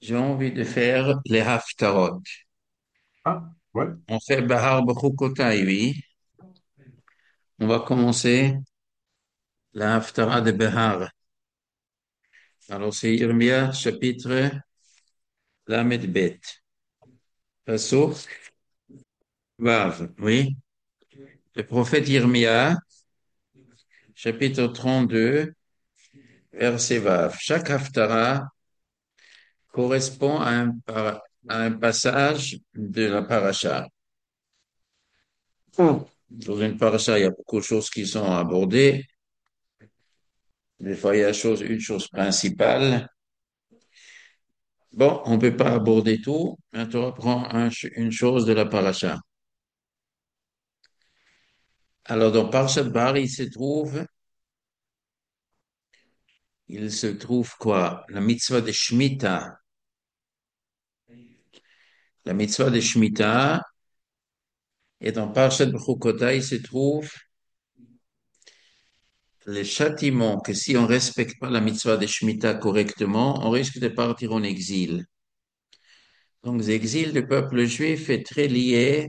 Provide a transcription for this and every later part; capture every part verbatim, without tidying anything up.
J'ai envie de faire les Haftarot. Ah, ouais. On fait Bahar Bechukotay, oui. On va commencer la Haftara de Bahar. Alors, c'est Irmia, chapitre Lamed Bet. Passo, Vav, oui. Le prophète Irmia, chapitre trente-deux, verset Vav. Chaque Haftara correspond à un, para- à un passage de la paracha. Dans une paracha, il y a beaucoup de choses qui sont abordées. Des fois, il y a chose, une chose principale. Bon, on ne peut pas aborder tout. Maintenant, on prend un- une chose de la paracha. Alors, dans Parashat Bar, il se trouve, il se trouve quoi? La mitzvah de Shemitah. La mitzvah de Shemitah, et dans Parashat Bechukotah, il se trouve les châtiments que si on ne respecte pas la mitzvah de Shemitah correctement, on risque de partir en exil. Donc, l'exil du peuple juif est très lié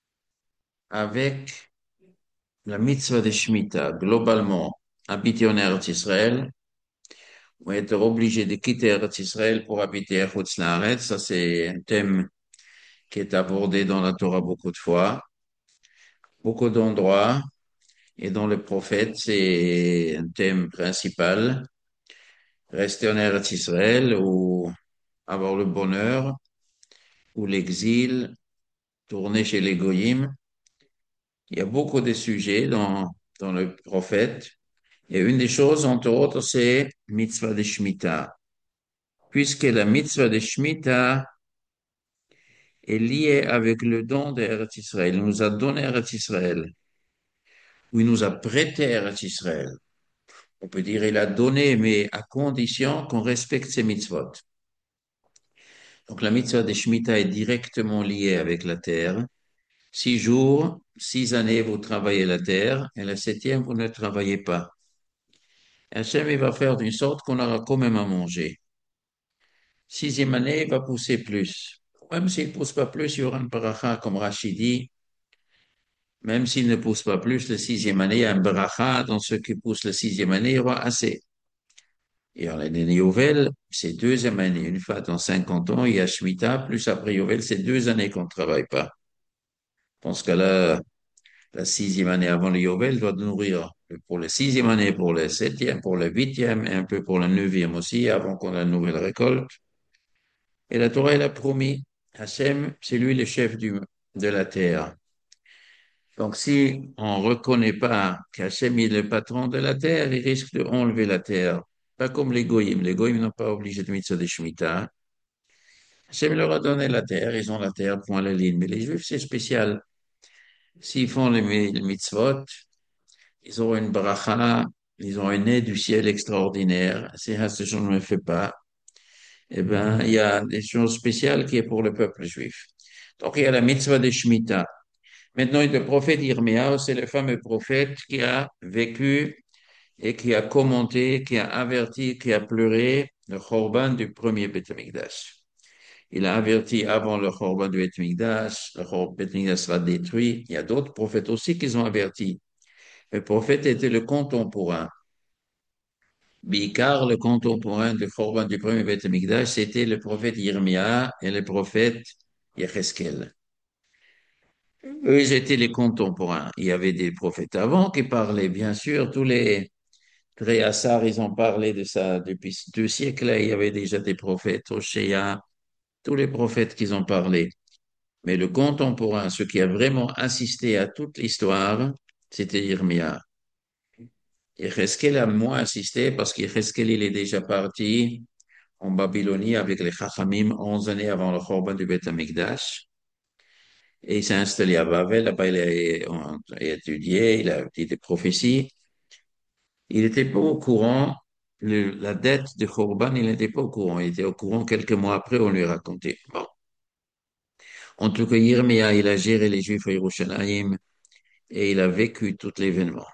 avec la mitzvah de Shemitah. Globalement, habiter en Eretz Israël, vont être obligés de quitter Eretz Israël pour habiter à Chutz La'aretz. Ça, c'est un thème qui est abordé dans la Torah beaucoup de fois, beaucoup d'endroits, et dans le prophète, c'est un thème principal. Rester en Eretz Israël ou avoir le bonheur ou l'exil, tourner chez les Goyim. Il y a beaucoup de sujets dans, dans le prophète. Et une des choses, entre autres, c'est mitzvah de Shemitah. Puisque la mitzvah de Shemitah est lié avec le don d'Eretz Israël. Il nous a donné Eretz Israël, ou il nous a prêté Eretz Israël. On peut dire il a donné, mais à condition qu'on respecte ses mitzvot. Donc la mitzvah de Shemitah est directement liée avec la terre. Six jours, six années, vous travaillez la terre, et la septième, vous ne travaillez pas. Hachem, il va faire d'une sorte qu'on aura quand même à manger. Sixième année, il va pousser plus. Même s'il ne pousse pas plus, il y aura une paracha, comme Rachid dit. Même s'il ne pousse pas plus la sixième année, il y a un bracha dans ceux qui poussent la sixième année, il y aura assez. Et en l'année Yovel, c'est deuxième année. Une fois dans cinquante ans, il y a Shemitah, plus après Yovel, c'est deux années qu'on ne travaille pas. Dans ce cas-là, la sixième année avant le Yovel doit nourrir pour la sixième année, pour la septième, pour la huitième et un peu pour la neuvième aussi, avant qu'on ait la nouvelle récolte. Et la Torah, elle a promis, Hachem, c'est lui le chef du, de la terre. Donc, si on ne reconnaît pas qu'Hachem est le patron de la terre, il risque de enlever la terre. Pas comme les goyim. Les goyim n'ont pas obligé de mitzvah de Shemitah. Hachem leur a donné la terre, ils ont la terre, point la ligne. Mais les juifs, c'est spécial. S'ils font les mi- les mitzvot, ils auront une bracha, ils ont une aide du ciel extraordinaire. Si Hachem ne le fait pas, eh ben, il y a des choses spéciales qui est pour le peuple juif. Donc, il y a la mitzvah de Shemitah. Maintenant, le prophète Yirmiyahu, c'est le fameux prophète qui a vécu et qui a commenté, qui a averti, qui a pleuré le Khorban du premier Beth Amikdash. Il a averti avant le Khorban du Beth Amikdash, le Khor- Beth Amikdash sera détruit. Il y a d'autres prophètes aussi qui ont averti. Le prophète était le contemporain. Bikar, le contemporain du Khorban du premier Beth Amikdash, c'était le prophète Yirmiyahu et le prophète Yecheskel. Eux, ils étaient les contemporains. Il y avait des prophètes avant qui parlaient, bien sûr, tous les Réassar, ils ont parlé de ça depuis deux siècles. Là, il y avait déjà des prophètes, Oshéa, tous les prophètes qui ont parlé. Mais le contemporain, ce qui a vraiment assisté à toute l'histoire, c'était Irmia. Yecheskel a moins assisté parce qu'Yecheskel, il est déjà parti en Babylonie avec les Chachamim onze années avant le Khorban du Beth Amikdash. Et il s'est installé à Babel. Là-bas, il a, il a étudié, il a dit des prophéties. Il n'était pas au courant, le- la dette de Khorban, il n'était pas au courant. Il était au courant quelques mois après, on lui racontait. Bon. En tout cas, Yirmiya, il a géré les Juifs à Yerushalayim et il a vécu tout l'événement.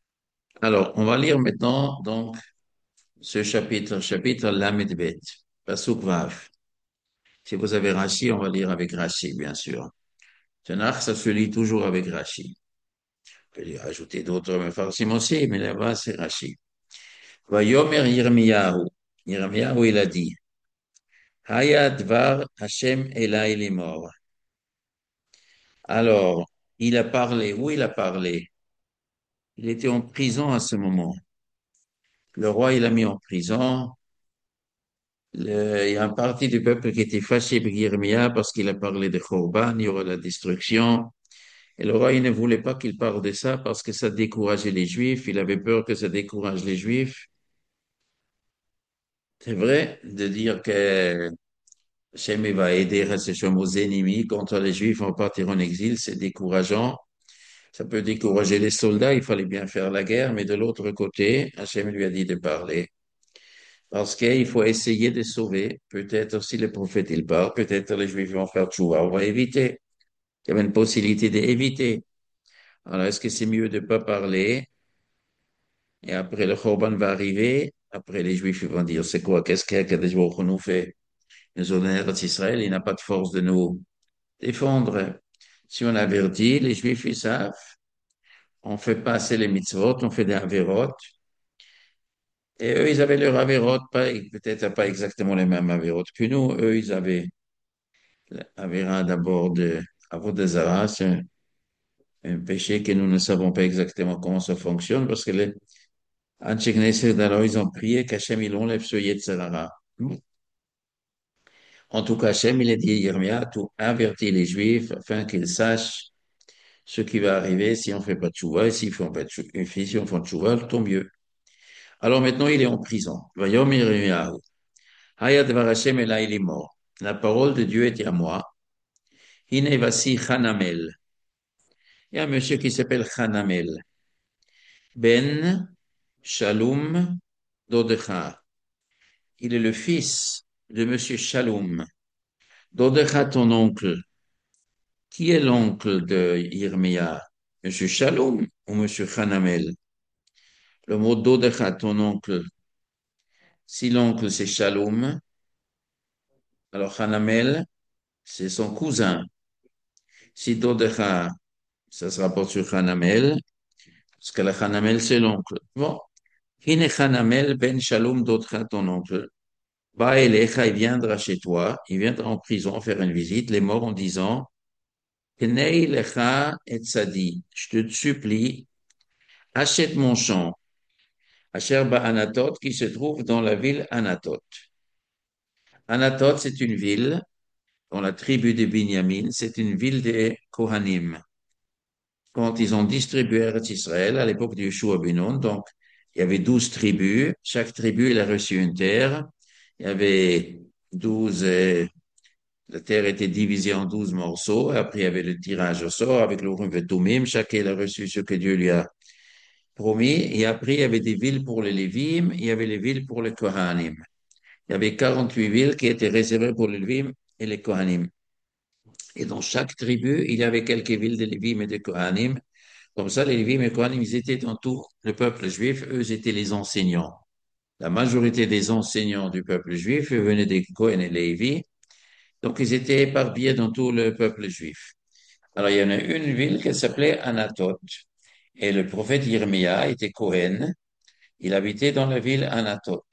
Alors, on va lire maintenant, donc, ce chapitre, chapitre Lamed Bet. Pasuk Vav. Si vous avez Rashi, on va lire avec Rashi, bien sûr. Tanakh, ça se lit toujours avec Rashi. On peut y rajouter d'autres farsim aussi, mais là-bas, c'est Rashi. Vayomer Yirmiyahu. Yirmiyahu, il a dit, Haya dvar Hashem elai limor. Alors, il a parlé. Où il a parlé? Il était en prison à ce moment. Le roi, il l'a mis en prison. Le- il y a un parti du peuple qui était fâché avec Yirmiya parce qu'il a parlé de Khorban, il y aura la destruction. Et le roi, il ne voulait pas qu'il parle de ça parce que ça décourageait les Juifs. Il avait peur que ça décourage les Juifs. C'est vrai de dire que Hachem il va aider Hachem aux ennemis contre les Juifs vont partir en exil, c'est décourageant. Ça peut décourager les soldats, il fallait bien faire la guerre, mais de l'autre côté, Hachem lui a dit de parler. Parce qu'il faut essayer de sauver. Peut-être si le prophète il part, peut-être les Juifs vont faire tchouva. On va éviter. Il y avait une possibilité d'éviter. Alors, est-ce que c'est mieux de ne pas parler? Et après, le Corban va arriver. Après, les Juifs ils vont dire, c'est quoi? Qu'est-ce qu'Akadosh Baruch Hu nous fait? Nous sommes en Eretz Israël, il n'a pas de force de nous défendre. Si on avertit, les Juifs, ils savent. On fait passer les mitzvot, on fait des avérotes. Et eux, ils avaient leurs avérotes, pas, peut-être pas exactement les mêmes avérotes que nous. Eux, ils avaient l'avéra d'abord de Avodazara, c'est un, un péché que nous ne savons pas exactement comment ça fonctionne parce que les Anshei Knesset, alors ils ont prié qu'Hachem, il enlève ce Yetzirara. En tout cas, Hachem, il a dit à Yirmia, tout avertir les Juifs afin qu'ils sachent ce qui va arriver si on fait pas de tchouva et s'ils font pas de tchouva, et si on fait tchouva, tant mieux. Alors maintenant, il est en prison. Vayom Yirmiyahu. Hayat var Hashem elai limor. La parole de Dieu était à moi. Hine vasi Hanamel. Il y a un monsieur qui s'appelle Hanamel. Ben Shalom Dodecha. Il est le fils de monsieur Shalom. Dodecha, ton oncle. Qui est l'oncle de Yirmiya? Monsieur Shalom ou monsieur Hanamel? Le mot Dodecha, ton oncle. Si l'oncle c'est Shalom, alors Hanamel, c'est son cousin. Si Dodecha, ça se rapporte sur Hanamel, parce que le Hanamel, c'est l'oncle. Bon. Hine Hanamel ben Shalom Dodecha, ton oncle. Va Elecha, il viendra chez toi, il viendra en prison faire une visite, les morts en disant, Pnei Lecha et Tzadi, je te supplie, achète mon champ, Asher Anatot, qui se trouve dans la ville Anatot. Anatot, c'est une ville dans la tribu de Binyamin, c'est une ville des Kohanim. Quand ils ont distribué Eretz Israël à l'époque de Yeshua ben Nun, donc il y avait douze tribus, chaque tribu elle a reçu une terre, il y avait douze, euh, la terre était divisée en douze morceaux, après il y avait le tirage au sort avec le Urim et Tumim, chacun a reçu ce que Dieu lui a promis, et après il y avait des villes pour les Lévim, il y avait les villes pour les Kohanim. Il y avait quarante-huit villes qui étaient réservées pour les Lévim et les Kohanim. Et dans chaque tribu, il y avait quelques villes de Lévim et de Kohanim. Comme ça, les Lévim et les Kohanim, ils étaient dans tout le peuple juif. Eux étaient les enseignants. La majorité des enseignants du peuple juif eux, venaient des Kohen et Lévi. Donc, ils étaient éparpillés dans tout le peuple juif. Alors, il y en a une ville qui s'appelait Anatot. Et le prophète Yirmiya était Kohen. Il habitait dans la ville Anatot.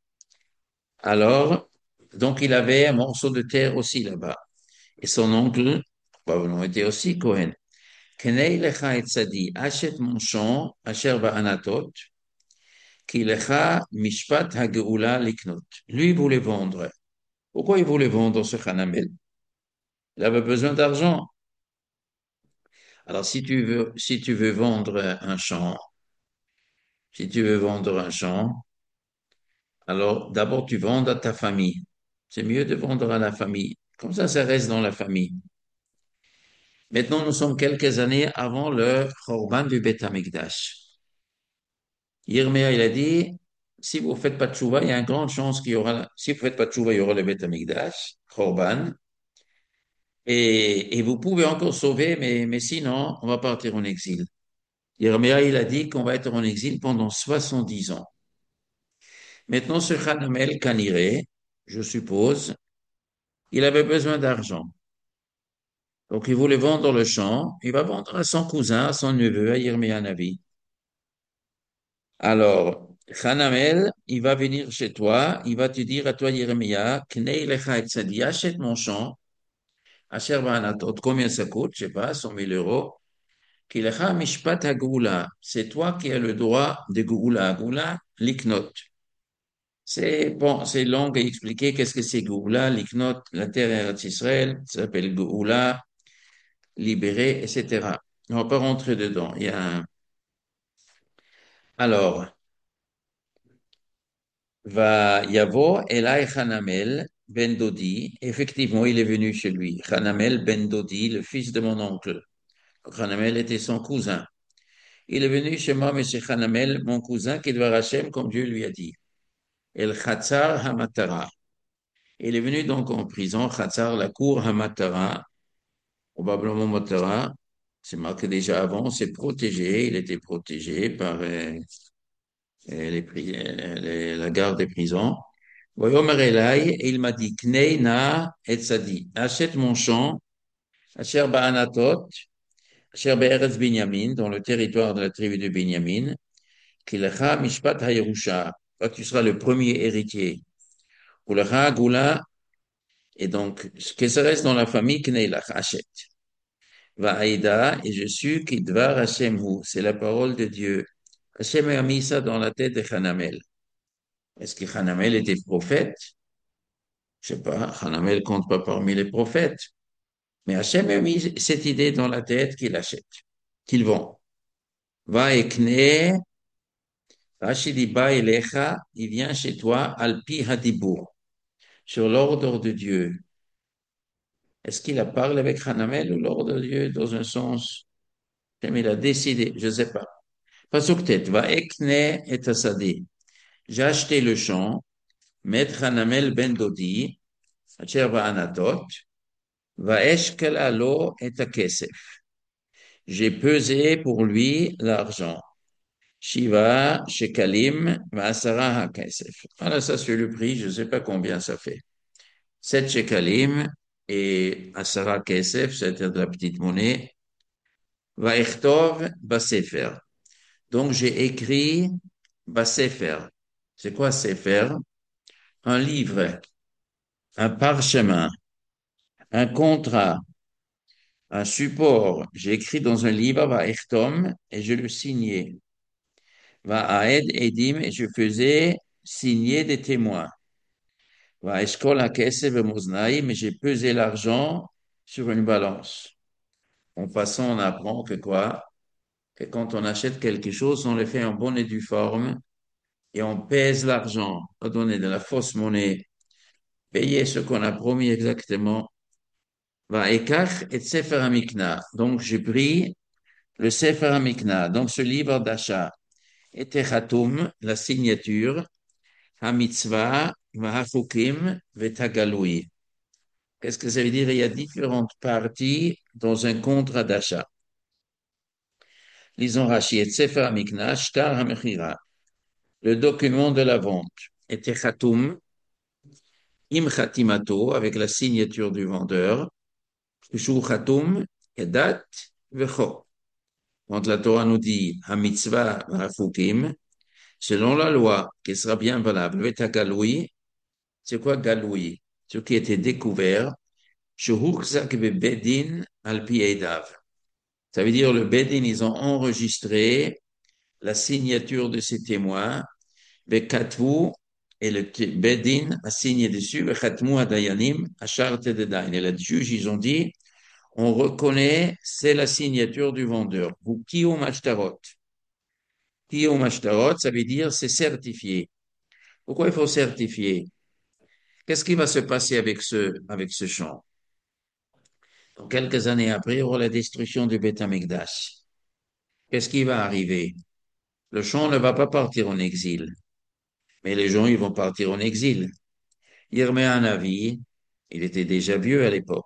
Alors, donc, il avait un morceau de terre aussi là-bas. Et son oncle, probablement, était aussi Kohen. Kenei lecha et tzadi, achète mon champ, asher ba'anatot, ki lecha mishpat ha'geula liknot. Lui, il voulait vendre. Pourquoi il voulait vendre ce Hanamel? Il avait besoin d'argent. Alors, si tu veux, si tu veux vendre un champ, si tu veux vendre un champ, alors d'abord tu vends à ta famille. C'est mieux de vendre à la famille. Comme ça, ça reste dans la famille. Maintenant, nous sommes quelques années avant le Khorban du Beth Amikdash. Yirmia, il a dit, si vous ne faites pas de tchouva, il y a une grande chance qu'il y aura, si vous ne faites pas de tchouva, il y aura le Beth Amikdash, Khorban, et, et vous pouvez encore sauver, mais, mais sinon, on va partir en exil. Yirmia, il a dit qu'on va être en exil pendant soixante-dix ans. Maintenant, ce Hanamel Kaniré, je suppose. Il avait besoin d'argent. Donc, il voulait vendre le champ. Il va vendre à son cousin, à son neveu, à Yirmiya Navi. Alors, Hanamel, il va venir chez toi. Il va te dire à toi, Yirmiya, Knei lecha et tzadi, achète mon champ. Asher ba'anatot, combien ça coûte? Je sais pas, cent mille euros. Ki lecha mishpat ha'geoula. C'est toi qui as le droit de geoula. Geoula, liknot. C'est bon, c'est long à expliquer qu'est-ce que c'est Géoula, l'Iknot, la terre Eretz Israël, ça s'appelle Géoula, libéré, et cetera. On va pas rentrer dedans. Il y a un... Alors, va Yavo Elai Hanamel ben Dodi. Effectivement, il est venu chez lui. Hanamel ben Dodi, le fils de mon oncle. Donc, Hanamel était son cousin. Il est venu chez moi, monsieur Hanamel, mon cousin, qui doit Hachem, comme Dieu lui a dit. El Chatzar Hamatara. Il est venu donc en prison, Chatzar, la cour Hamatara. Probablement Matara, c'est marqué déjà avant, c'est protégé, il était protégé par euh, euh, les, pri- euh, les- la garde des prisons. Voyomer Elai, et il m'a dit, Knei na et tzadi, achète mon champ, Asher Ba'anatot, Asher Be'eretz Binyamin, dans le territoire de la tribu de Binyamin, Kilecha Mishpat HaYerusha, toi tu seras le premier héritier. Ulecha Gula, et donc, ce que ça reste dans la famille, Knei lach, achète. Va'aïda, et je suis qu'Idvar Hashem hu. C'est la parole de Dieu. Hashem a mis ça dans la tête de Hanamel. Est-ce que Hanamel était prophète? Je sais pas. Hanamel compte pas parmi les prophètes. Mais Hashem a mis cette idée dans la tête qu'il achète, qu'il vend. Va ekne, Rachidi elecha, il vient chez toi, alpi hadibur, sur l'ordre de Dieu. Est-ce qu'il a parlé avec Hanamel ou l'ordre de Dieu dans un sens? Mais il a décidé, je sais pas. Pasuk tet, va ekne et asadi. J'ai acheté le champ, Maître Hanamel ben Dodi, Asher Anatot, va eshkel alo et kesef. J'ai pesé pour lui l'argent. Shiva, shekalim, va asara kesef. Voilà, ça c'est le prix, je ne sais pas combien ça fait. Sept shekalim et asara kesef, c'est-à-dire de la petite monnaie, va echtov, basefer. Donc j'ai écrit basefer. C'est quoi sefer? Un livre, un parchemin, un contrat, un support. J'ai écrit dans un livre, va Echtom, et je le signais. Va Aed Edim, et je faisais signer des témoins. Va Eshkol HaKesef Moznaï, mais j'ai pesé l'argent sur une balance. En passant, on apprend que quoi? Que quand on achète quelque chose, on le fait en bonne et due forme, et on pèse l'argent, pas donner de la fausse monnaie, payer ce qu'on a promis exactement. Va Ekach et Sefer Amikna. Donc, j'ai pris le Sefer Amikna, donc ce livre d'achat, était Khatoum, la signature, Ha-mitzvah, Va-hachukim, Vetagaloui. Qu'est-ce que ça veut dire? Il y a différentes parties dans un contrat d'achat. Lisons Rashi, et Sefer Amikna, Shtar HaMechira, le document de la vente, était Khatoum, Im Khatimato, avec la signature du vendeur, Shu Khatoum, Kedat, Vecho. Quand la Torah nous dit Ha-mitzvah, Va-hachukim, selon la loi, qui sera bien valable, Vetagaloui, c'est quoi Galoui? Ce qui était découvert, Shehuchzak bedin al piedav. Ça veut dire le bedin, ils ont enregistré la signature de ces témoins, Bekatvu, et le bedin a signé dessus, Bekatmu adayanim, à charte de dain. Et les juges, ils ont dit, on reconnaît, c'est la signature du vendeur. Ou kiyum mashtarot. Kiyum mashtarot, ça veut dire c'est certifié. Pourquoi il faut certifier? Qu'est-ce qui va se passer avec ce, avec ce champ? Donc, quelques années après, il y aura la destruction du Beth Amikdash. Qu'est-ce qui va arriver? Le champ ne va pas partir en exil, mais les gens, ils vont partir en exil. Yirmiyah Hanavi, il était déjà vieux à l'époque.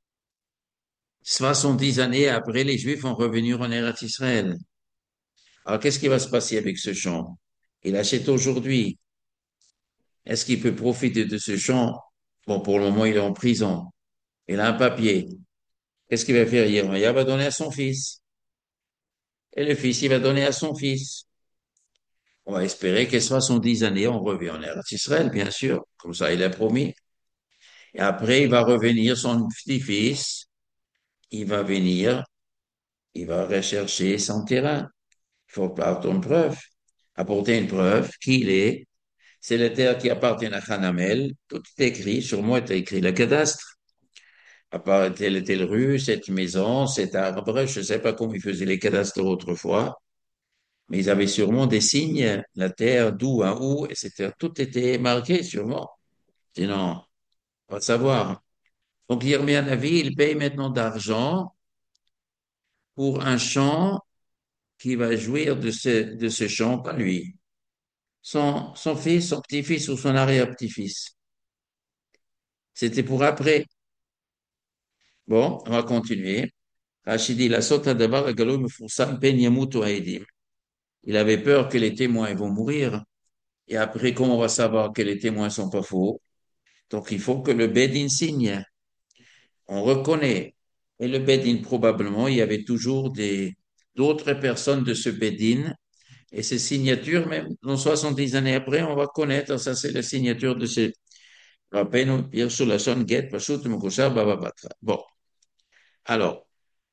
soixante-dix années après, les Juifs vont revenir en Eretz Israël. Alors, qu'est-ce qui va se passer avec ce champ? Il achète aujourd'hui. Est-ce qu'il peut profiter de ce champ? Bon, pour le moment, il est en prison. Il a un papier. Qu'est-ce qu'il va faire? Il va donner à son fils. Et le fils, il va donner à son fils. On va espérer qu'à soixante-dix années, on revient en Eretz Israël, bien sûr. Comme ça, il a promis. Et après, il va revenir, son petit-fils, il va venir, il va rechercher son terrain. Il faut apporter une preuve. Apporter une preuve qu'il est. C'est la terre qui appartient à Hanamel. Tout est écrit. Sur moi, tu as écrit le cadastre. À part telle et telle rue, cette maison, cet arbre. Je ne sais pas comment ils faisaient les cadastres autrefois. Mais ils avaient sûrement des signes, la terre, d'où à où, et cetera. Tout était marqué, sûrement. Sinon, on va savoir. Donc, Yirmiya Navi, il paye maintenant d'argent pour un champ qui va jouir de ce, de ce champ, pas lui. Son, son fils, son petit-fils ou son arrière-petit-fils. C'était pour après. Bon, on va continuer. Rachid dit, la sota davar agalo mefoursam pen yamutu haedim. Il avait peur que les témoins vont mourir. Et après, comment on va savoir que les témoins sont pas faux? Donc, il faut que le Bedin signe. On reconnaît. Et le Bedin, probablement, il y avait toujours des, d'autres personnes de ce Bedin. Et ces signatures, même dans soixante-dix années après, on va connaître, ça c'est la signature de ces Rabbeinu Pirsou Lachon Get Pashut Mukusha Baba Batra. Bon, alors,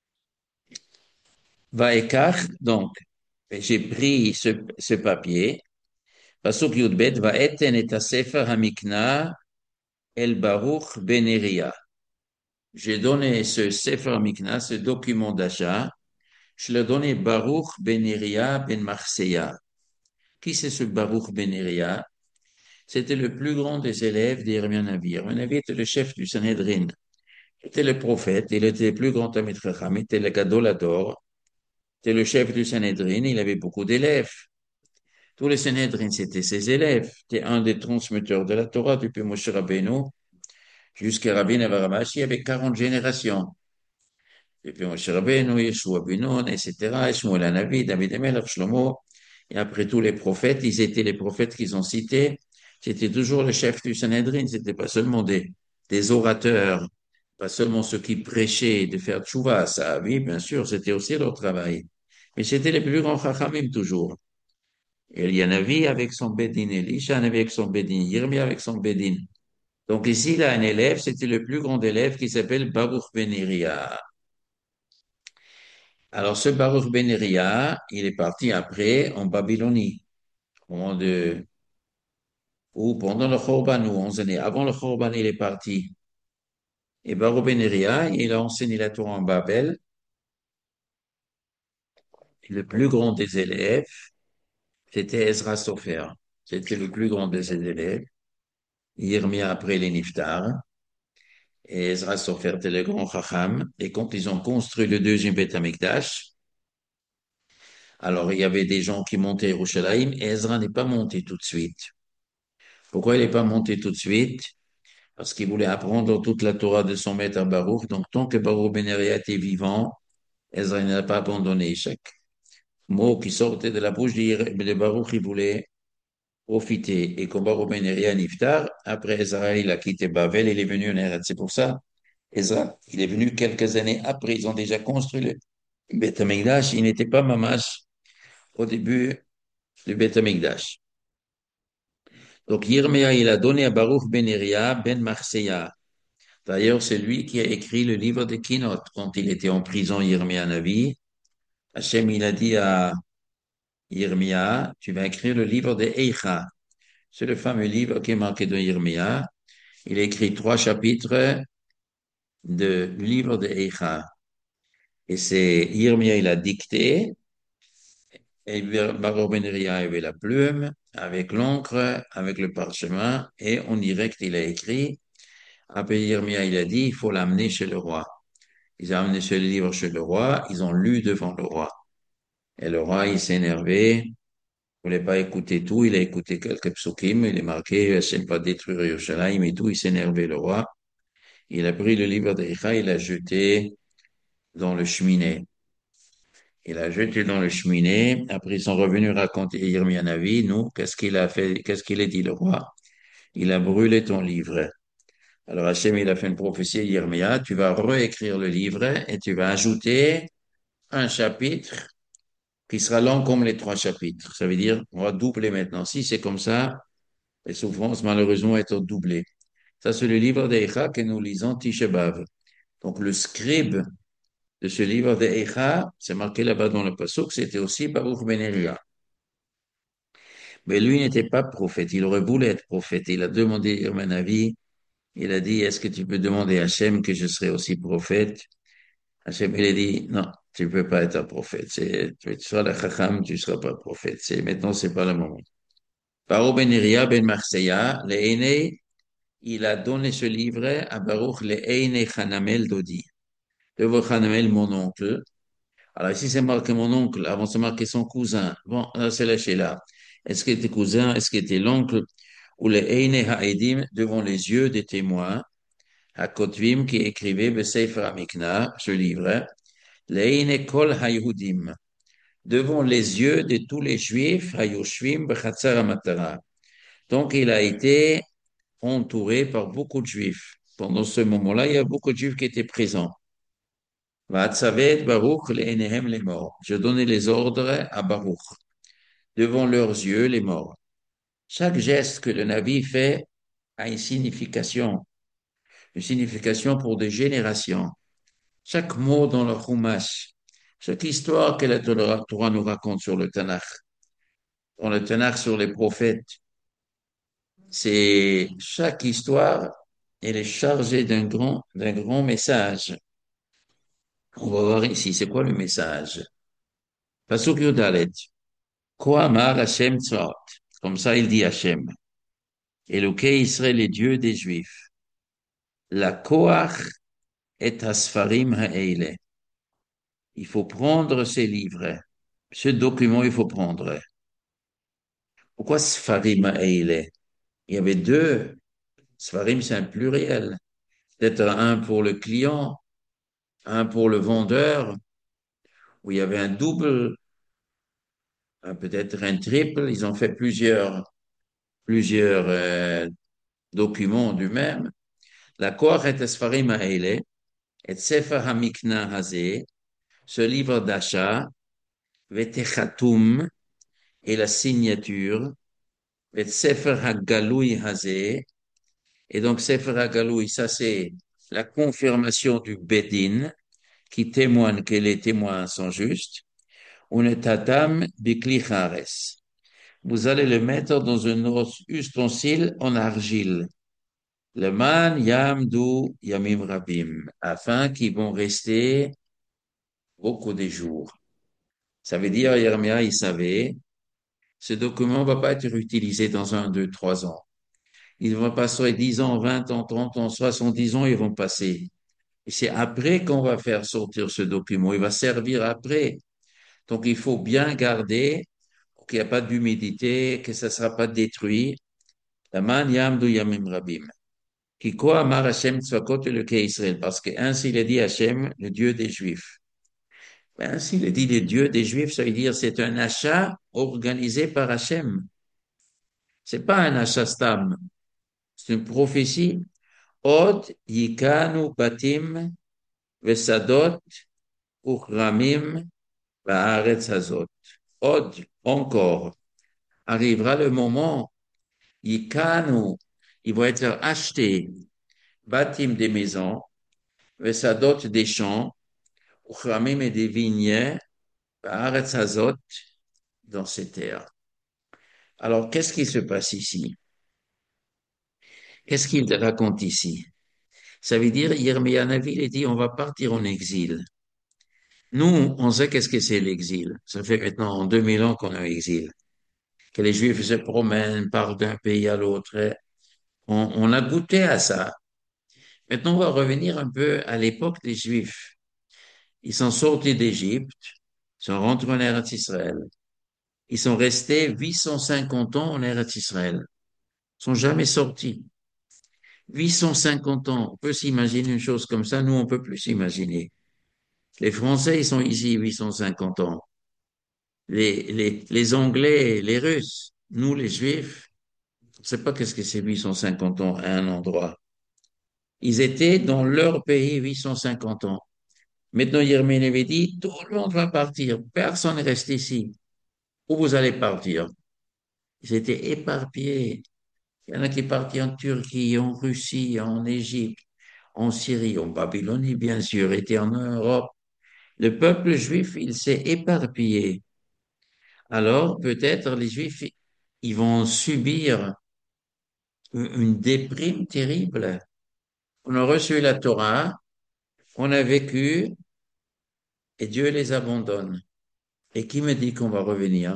Vaekach, donc, j'ai pris ce, ce papier, Pasuk Yudbet, Vaeten et Sefer Hamikna El Baruch Ben Neria. J'ai donné ce Sefer Mikna, ce document d'achat, je l'ai donné Baruch Ben Neria Ben Marseilla. Qui c'est ce Baruch Ben Neria? C'était le plus grand des élèves d'Yirmia Navi. Yirmia Navi était le chef du Sanhedrin. Il était le prophète, il était le plus grand Talmid Chacham, il était le Gadolador, il était le chef du Sanhedrin, il avait beaucoup d'élèves. Tous les Sanhedrin, c'était ses élèves. C'était un des transmetteurs de la Torah depuis Moshe Rabbeinu jusqu'à Rabbi Avaramash. Il y avait quarante générations. Depuis Moshe Rabbeinu, Yeshua ben Nun, et cetera, Shmuel Hanavi, David HaMelech, Shlomo. Et après tous les prophètes, ils étaient les prophètes qu'ils ont cités. C'était toujours le chef du Sanhedrin. C'était pas seulement des, des orateurs, pas seulement ceux qui prêchaient de faire tchouva. Ça, oui, bien sûr, c'était aussi leur travail. Mais c'était les plus grands chachamim toujours. Et il y en avait avec son bedin, Elisha en avait avec son bedin, Yirmia avec son bedin. Donc ici, il a un élève, c'était le plus grand élève qui s'appelle Baruch Ben Neria. Alors, ce Baruch Ben Neria, il est parti après en Babylonie, au moment de, ou pendant le Khorban, ou onze années. Avant le Khorban, il est parti. Et Baruch Ben Neria, il a enseigné la Torah en Babel. Et le plus grand des élèves, c'était Ezra Sofer. C'était le plus grand de ses élèves. Yirmia après les Niftar. Et Ezra Sofer était le grand Chacham. Et quand ils ont construit le deuxième Beth Amikdash, alors il y avait des gens qui montaient à Yerushalayim et Ezra n'est pas monté tout de suite. Pourquoi il n'est pas monté tout de suite? Parce qu'il voulait apprendre toute la Torah de son maître Baruch. Donc, tant que Baruch Ben Neria était vivant, Ezra n'a pas abandonné. Chaque mot qui sortait de la bouche de Baruch, il voulait profiter. Et quand Baruch Ben Neria niftar, après Ezra, il a quitté Bavel, il est venu en Eretz. C'est pour ça, Ezra, il est venu quelques années après. Ils ont déjà construit le Beth Amikdash. Il n'était pas mamash au début du Beth Amikdash. Donc, Yirmia, il a donné à Baruch Ben Neria Ben Marseilla. D'ailleurs, c'est lui qui a écrit le livre de Kinot quand il était en prison, Yirmia Navi. Hachem, il a dit à Yirmia, tu vas écrire le livre de Eicha. C'est le fameux livre qui est marqué de Yirmia. Il a écrit trois chapitres de, du livre de Eicha. Et c'est Yirmia, il a dicté. Et Baruch Ben Neria avait la plume, avec l'encre, avec le parchemin, et en direct, il a écrit. Après Yirmia, il a dit, il faut l'amener chez le roi. Ils ont amené ce livre chez le roi, ils ont lu devant le roi. Et le roi, il s'est énervé, il voulait pas écouter tout, il a écouté quelques psukim, il est marqué, Hachem va détruire Yerushalayim et tout, il s'est énervé, le roi. Il a pris le livre d'Echa, il l'a jeté dans le cheminée. Il a jeté dans le cheminée, après ils sont revenus raconter Yirmia Navi, nous, qu'est-ce qu'il a fait, qu'est-ce qu'il a dit le roi? il a brûlé ton livre. Alors Hachem, il a fait une prophétie à Yirmia, tu vas réécrire le livre et tu vas ajouter un chapitre qui sera long comme les trois chapitres. Ça veut dire, on va doubler maintenant. Si c'est comme ça, les souffrances, malheureusement, étant doublées. Ça, c'est le livre d'Echa que nous lisons Tisha B'Av. Donc, le scribe de ce livre d'Echa, c'est marqué là-bas dans le Pasuk, c'était aussi Baruch Ben Neria. Mais lui n'était pas prophète, il aurait voulu être prophète. Il a demandé à avis, il a dit, est-ce que tu peux demander à Hachem que je serai aussi prophète? Hachem, il a dit, non, tu ne peux pas être un prophète. C'est, tu seras la chacham, tu ne seras pas prophète. C'est, maintenant, c'est pas le moment. Baruch Ben Neria Ben Marseilla, l'aîné, il a donné ce livre à Baruch l'aîné Hanamel Dodi. Le Hanamel, mon oncle. Alors ici, c'est marqué mon oncle. Avant, c'est marqué son cousin. Bon, là, c'est lâché là. Est-ce qu'il était cousin? Est-ce qu'il était l'oncle? Ou les Eine Haedim devant les yeux des témoins, à Kotvim qui écrivait le Sefer Amikna, ce livre, les Eine Kol Hayehudim, devant les yeux de tous les Juifs, Hayoshvim Bechatzar Amatara. Donc il a été entouré par beaucoup de Juifs. Pendant ce moment-là, il y a beaucoup de Juifs qui étaient présents. Vatsavet Baruch Leinehem les morts. Je donnais les ordres à Baruch, devant leurs yeux les morts. Chaque geste que le Navi fait a une signification, une signification pour des générations. Chaque mot dans le Chumash, chaque histoire que la Torah Torah nous raconte sur le Tanakh, dans le Tanakh sur les prophètes, c'est chaque histoire, elle est chargée d'un grand, d'un grand message. On va voir ici, c'est quoi le message? Pasuk Yudalet. Quoi Amar Hashem Tzvaot. Comme ça, il dit Hashem. Éloqué Israël, les dieux des Juifs. La Koach et Asfarim Ha'ele. Il faut prendre ces livres. Ce document, il faut prendre. Pourquoi Sfarim Ha'ele? Il y avait deux. Sfarim, c'est un pluriel. Peut-être un pour le client, un pour le vendeur, où il y avait un double, peut-être un triple. Ils ont fait plusieurs, plusieurs euh, documents du même. La Koach et Asfarim Ha'ele. Et Sefer Hamikna Hazé, ce livre d'achat, Vetechatum, et la signature, et Sefer Hagaloui Hazé, et donc Sefer Hagaloui, ça c'est la confirmation du Bedin, qui témoigne que les témoins sont justes, Unetatam Bikli Chares. Vous allez le mettre dans un ustensile en argile. Le man yamdu yamim rabim, afin qu'ils vont rester beaucoup de jours. Ça veut dire, Yermia, il savait, ce document ne va pas être utilisé dans un, deux, trois ans. Il va passer dix ans, vingt ans, trente ans, soixante-dix ans, ils vont passer. Et c'est après qu'on va faire sortir ce document. Il va servir après. Donc, il faut bien garder pour qu'il n'y ait pas d'humidité, que ça ne sera pas détruit. La man yamdu yamim rabim. Qui quoi amar Hashem tzvakot le Israël. Parce que ainsi il a dit Hashem, le Dieu des Juifs. Ben, s'il dit le Dieu des Juifs, ça veut dire c'est un achat organisé par Hachem. C'est pas un achat stable. C'est une prophétie. Od yikanu batim vesadot uchramim ba'aretz hazot. Od, encore, arrivera le moment, yikanu, ils vont être achetés, batim des maisons, vesadot des champs, uchramim et des vignes, ba'aretz hazot, dans ces terres. Alors, qu'est-ce qui se passe ici? Qu'est-ce qu'il raconte ici? Ça veut dire, Yirmiya Navi, il dit, on va partir en exil. Nous, on sait qu'est-ce que c'est l'exil. Ça fait maintenant deux mille ans qu'on est en exil. Que les Juifs se promènent, partent d'un pays à l'autre. On, on a goûté à ça. Maintenant, on va revenir un peu à l'époque des Juifs. Ils sont sortis d'Égypte, ils sont rentrés en Eretz Israël. Ils sont restés huit cent cinquante ans en Eretz Israël. Ils sont jamais sortis. huit cent cinquante ans. On peut s'imaginer une chose comme ça. Nous, on peut plus s'imaginer. Les Français, ils sont ici huit cent cinquante ans. Les, les, les Anglais, les Russes, nous, les Juifs, ne sait pas qu'est-ce que c'est huit cent cinquante ans à un endroit. Ils étaient dans leur pays huit cent cinquante ans. Maintenant, Yermine avait dit, tout le monde va partir, personne ne reste ici. Où vous allez partir? Ils étaient éparpillés. Il y en a qui partent en Turquie, en Russie, en Égypte, en Syrie, en Babylonie, bien sûr, étaient en Europe. Le peuple juif, il s'est éparpillé. Alors, peut-être les Juifs, ils vont subir une déprime terrible. On a reçu la Torah, on a vécu, et Dieu les abandonne. Et qui me dit qu'on va revenir?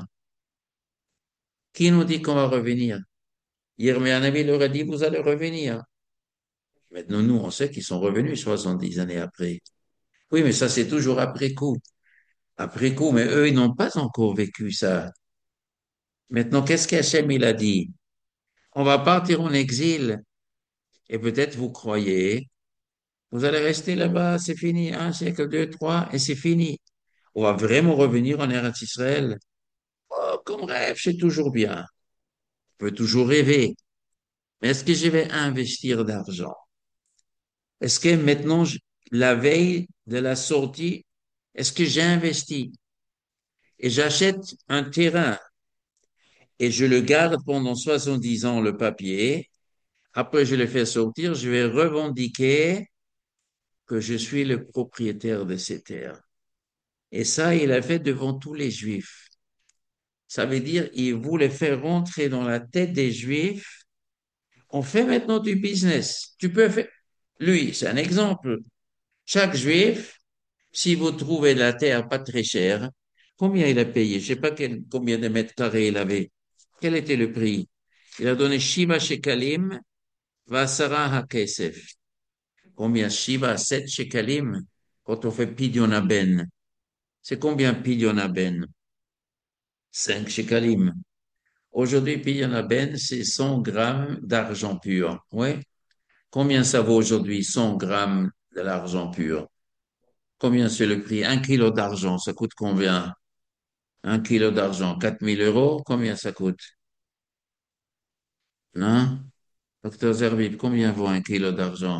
Qui nous dit qu'on va revenir? Yirmiyah Nabi leur a dit, vous allez revenir. Maintenant, nous, on sait qu'ils sont revenus soixante-dix années après. Oui, mais ça, c'est toujours après coup. Après coup, mais eux, ils n'ont pas encore vécu ça. Maintenant, qu'est-ce qu'Hachem, il a dit? On va partir en exil, et peut-être vous croyez, vous allez rester là-bas, c'est fini, un siècle, deux, trois, et c'est fini. On va vraiment revenir en Eretz Israël. Oh, comme rêve, c'est toujours bien. On peut toujours rêver. Mais est-ce que je vais investir d'argent? Est-ce que maintenant, je- la veille de la sortie, est-ce que j'investis et j'achète un terrain et je le garde pendant soixante-dix ans, le papier. Après, je le fais sortir, je vais revendiquer que je suis le propriétaire de ces terres. Et ça, il a fait devant tous les Juifs. Ça veut dire, il voulait faire rentrer dans la tête des Juifs, on fait maintenant du business. Tu peux faire, lui, c'est un exemple. Chaque Juif, si vous trouvez la terre pas très chère, combien il a payé? Je sais pas quel- combien de mètres carrés il avait. Quel était le prix? Il a donné Shiva Shekalim, Vasara HaKesef. Combien Shiva? Sept Shekalim. Quand on fait Pidyon Aben. C'est combien Pidyon Aben? Cinq Shekalim. Aujourd'hui, Pidyon Aben, c'est cent grammes d'argent pur. Ouais. Combien ça vaut aujourd'hui cent grammes de l'argent pur? Combien c'est le prix? Un kilo d'argent, ça coûte combien? Un kilo d'argent, quatre mille euros, combien ça coûte? Hein? Docteur Zerbib, combien vaut un kilo d'argent?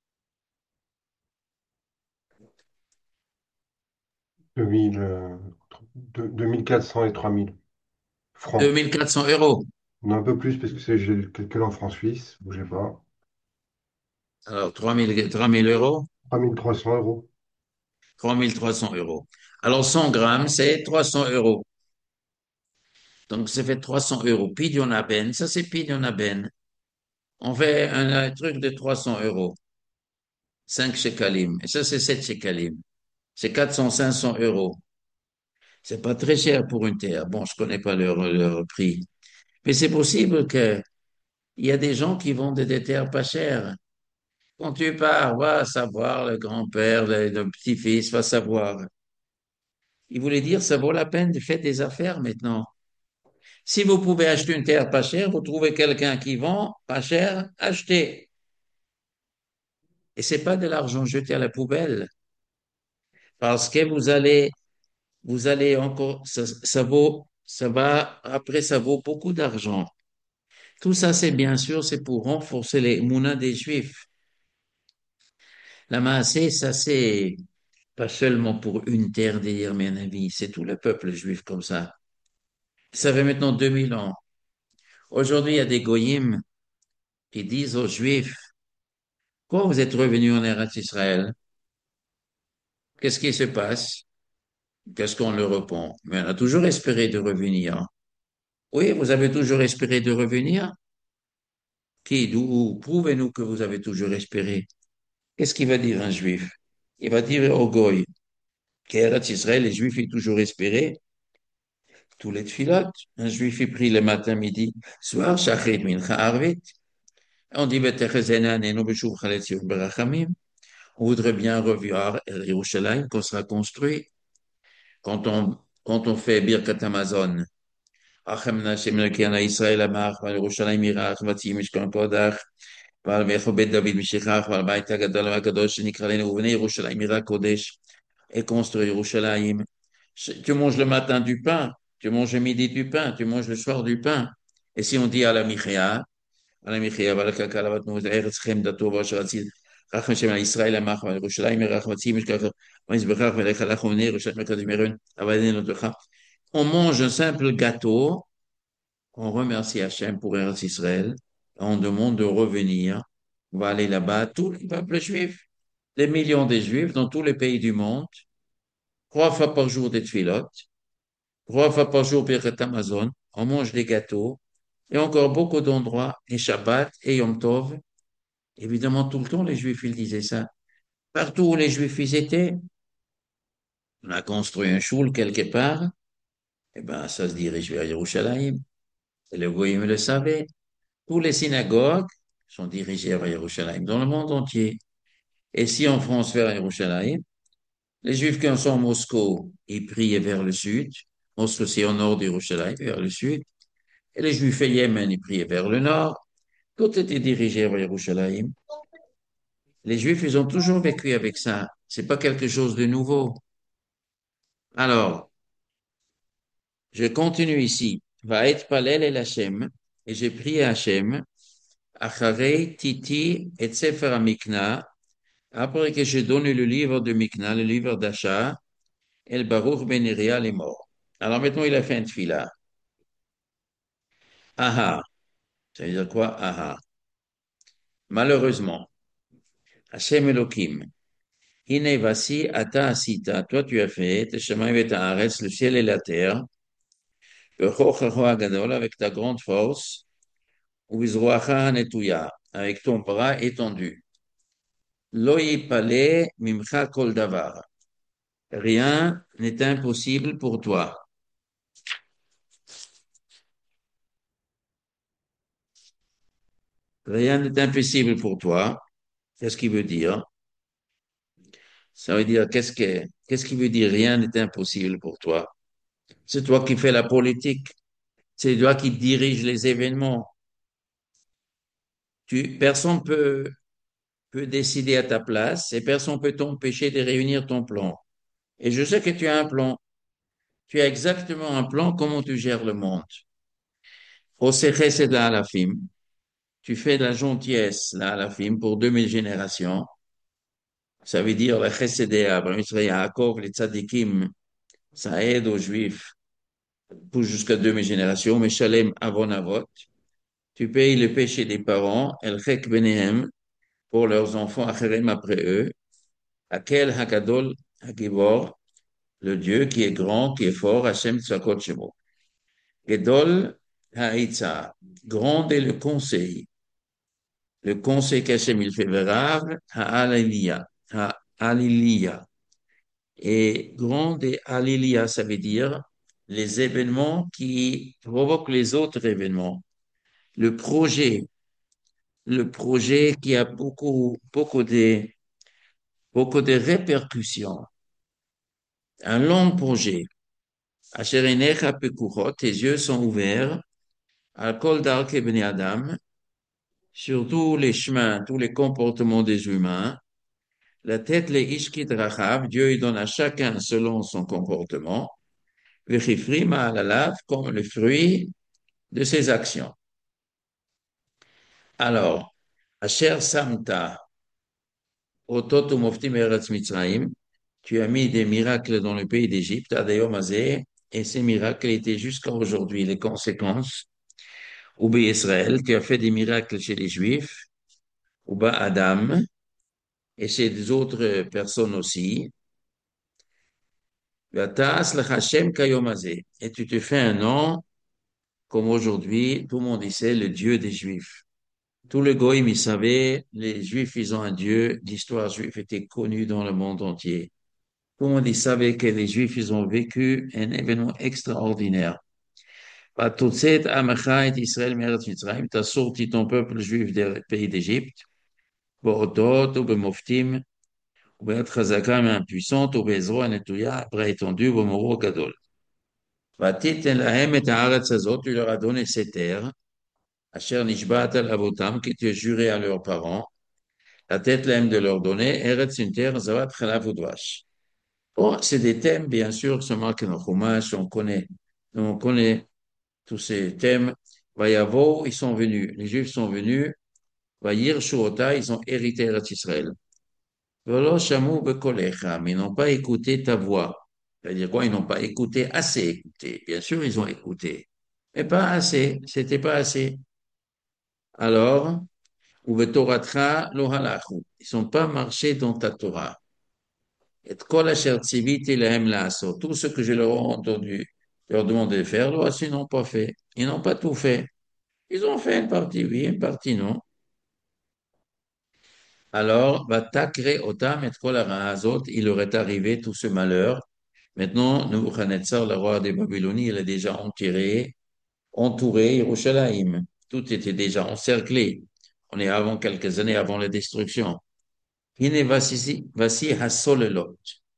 deux mille, euh, deux- 2400 et trois mille francs. deux mille quatre cents euros. On a un peu plus parce que c'est, j'ai le calcul en francs suisses, bougez pas. Alors, trois mille, trois mille euros? trois mille trois cents euros. trois mille trois cents euros. Alors, cent grammes, c'est trois cents euros. Donc, ça fait trois cents euros. Pidyon Aben, ça c'est Pidyon Aben. On fait un, un truc de trois cents euros. Cinq shekalim. Et ça, c'est sept shekalim. C'est quatre cents, cinq cents euros. C'est pas très cher pour une terre. Bon, je connais pas leur, leur prix. Mais c'est possible que il y a des gens qui vendent des terres pas chères. Quand tu pars, va savoir, le grand-père, le, le petit-fils va savoir. Il voulait dire, ça vaut la peine de faire des affaires maintenant. Si vous pouvez acheter une terre pas chère, vous trouvez quelqu'un qui vend pas cher, achetez. Et c'est pas de l'argent jeté à la poubelle, parce que vous allez, vous allez encore, ça, ça vaut, ça va, après ça vaut beaucoup d'argent. Tout ça, c'est bien sûr, c'est pour renforcer les moulins des Juifs. La Maasé, ça c'est pas seulement pour une terre derrière mes avis, c'est tout le peuple juif comme ça. Ça fait maintenant deux mille ans. Aujourd'hui, il y a des goyim qui disent aux Juifs, quand vous êtes revenus en Eretz Israël, qu'est-ce qui se passe? Qu'est-ce qu'on leur répond? Mais on a toujours espéré de revenir. Oui, vous avez toujours espéré de revenir? Qui, d'où, prouvez-nous que vous avez toujours espéré. Qu'est-ce qu'il va dire un Juif? Il va dire au goy, qu'Eretz Israël, les Juifs, ont toujours espéré tous les tfilotes. Un Juif, il prie le matin, midi, soir, shachrit, mincha, arvit. On dit, Betechezénan, beshuv chaletzion berachamim. On voudrait bien revoir Yerushalayim, qu'on sera construit. Quand on, quand on fait Birkat Amazon, Achem Nashem Lekiana Israël Amach, Val Yerushalayim Irach, Vati Mishkan Kodach, Val Mechobet David Mishichach, Val Baïta Gadol Akadosh, Nikralenu, vous venez Yerushalayim Irach Kodesh, et construire Yerushalayim. Tu manges le matin du pain, tu manges le midi du pain, tu manges le soir du pain. Et si on dit à la Michéa, על המחיה ועל הכלכלה והתנועה, הארץ חמדתו ואשר רצית, רחם השם על ישראל עמך ועל ירושלים ירחמתי משכח ומזבחך ולך לך ומנה ירושלים מקדש מרן עבדנו אותך. On mange un simple gâteau, on remercie Hachem pour Eretz Israël, on demande de revenir, on va aller là-bas, tous les peuples juifs, des millions de juifs dans tous les pays du monde, trois fois par jour des tfilotes, trois fois par jour Birkat Amazon, on mange des gâteaux, et encore beaucoup d'endroits, et Shabbat, et Yom Tov. Évidemment, tout le temps, les Juifs, ils disaient ça. Partout où les Juifs ils étaient, on a construit un choul quelque part, et ben, ça se dirige vers Yerushalayim. Et le Goyim le savait. Tous les synagogues sont dirigées vers Yerushalayim, dans le monde entier. Et si en France, vers Yerushalayim, les Juifs qui en sont à Moscou, ils priaient vers le sud. Moscou, c'est au nord d'Yerushalayim, vers le sud. Et les Juifs à Yémen, ils priaient vers le nord. Tout était dirigé vers Yerushalayim. Les Juifs, ils ont toujours vécu avec ça. C'est pas quelque chose de nouveau. Alors, je continue ici. Vaet palel el Hashem. Et j'ai prié Hashem. Acharei titi et sefer amikna. Après que j'ai donné le livre de Mikna, le livre d'achat, El Baruch ben Uriah est mort. Alors maintenant, il a fait un tefila. Aha. Ça veut dire quoi? Aha. Malheureusement, Hashem Elohim. Hine vasi ata asita. Toi, tu as fait, Teshamayim et Haaretz, le ciel et la terre. Avec ta grande force, ou avec ton bras étendu. Lo yipale mimcha kol davar. Rien n'est impossible pour toi. Rien n'est impossible pour toi. Qu'est-ce qu'il veut dire? Ça veut dire, qu'est-ce que, qu'est-ce qui veut dire rien n'est impossible pour toi? C'est toi qui fais la politique. C'est toi qui dirige les événements. Tu, personne peut, peut décider à ta place et personne peut t'empêcher de réunir ton plan. Et je sais que tu as un plan. Tu as exactement un plan comment tu gères le monde. Osé chesed la alafim. Tu fais de la gentillesse la alafim pour deux mille générations. Ça veut dire la chesed Abraham, Israël, Yaakov, les tzadikim. Ça aide aux Juifs pour jusqu'à deux mille générations. Mais shalem avon avot. Tu payes le péché des parents. El chek benehem pour leurs enfants acherem après eux. Akel hakadol hakibor. Le Dieu qui est grand, qui est fort, Hashem tzvakot shemo. Gedol ha'itza, grand est le conseil. Le conseil qu'Hachem il fait véritable, ha'alilia, ha'alilia. Et grand et ha'alilia, ça veut dire les événements qui provoquent les autres événements. Le projet, le projet qui a beaucoup, beaucoup de, beaucoup de répercussions. Un long projet. Asher einecha pekuchot, tes yeux sont ouverts. Al kol darke bnei Adam, sur tous les chemins, tous les comportements des humains. La tête, les ishkit rachav, Dieu il donne à chacun selon son comportement. Vechifrima alalav, comme le fruit de ses actions. Alors, Asher samta, otot umoftim eretz Mitzrayim, tu as mis des miracles dans le pays d'Égypte, Adayom Azeh, et ces miracles étaient jusqu'à aujourd'hui les conséquences. Ou Israël, tu as fait des miracles chez les Juifs, ou Adam, et chez des autres personnes aussi. Et tu te fais un nom, comme aujourd'hui, tout le monde disait le Dieu des Juifs. Tout le goïm, il savait, les Juifs, ils ont un Dieu, l'histoire juive était connue dans le monde entier. Tout le monde, il savait que les Juifs, ils ont vécu un événement extraordinaire. Tu as sorti ton peuple juif du pays d'Égypte, Bordot, ou Bemoftim, ou Beat Chazaka, mais impuissante, ou Bezro, Netuya, bras étendu, Bomoro, Gadol. Tu leur as donné ces terres, Asher Nishbat al Avotam, qui tu as juré à leurs parents, la tête l'aime de leur donner, Eretz une terre, Zavat Chalav Udvash. Bon, c'est des thèmes, bien sûr, qui se marquent dans le Chumash, on connaît, on connaît tous ces thèmes. Vayavo, ils sont venus. Les Juifs sont venus. Vayir Shuota, ils ont hérité Eretz Israël. Velo Shamu Bekolecha, mais ils n'ont pas écouté ta voix. C'est-à-dire quoi? Ils n'ont pas écouté assez écouté. Bien sûr, ils ont écouté, mais pas assez. C'était pas assez. Alors, ou Toratra lo halachu. Ils sont pas marchés dans ta Torah. Et kol asher tziviti lehem la'asot. Tout ce que je leur ai entendu, leur demander de faire, là, ils n'ont pas fait. Ils n'ont pas tout fait. Ils ont fait une partie oui, une partie non. Alors, Batakre Otam et kol ha'azot, il leur est arrivé tout ce malheur. Maintenant, Nebuchadnezzar, le roi des Babylonies, il a déjà enterré, entouré Yerushalayim. Tout était déjà encerclé. On est avant quelques années avant la destruction. Hine vasi vasi hasolelot.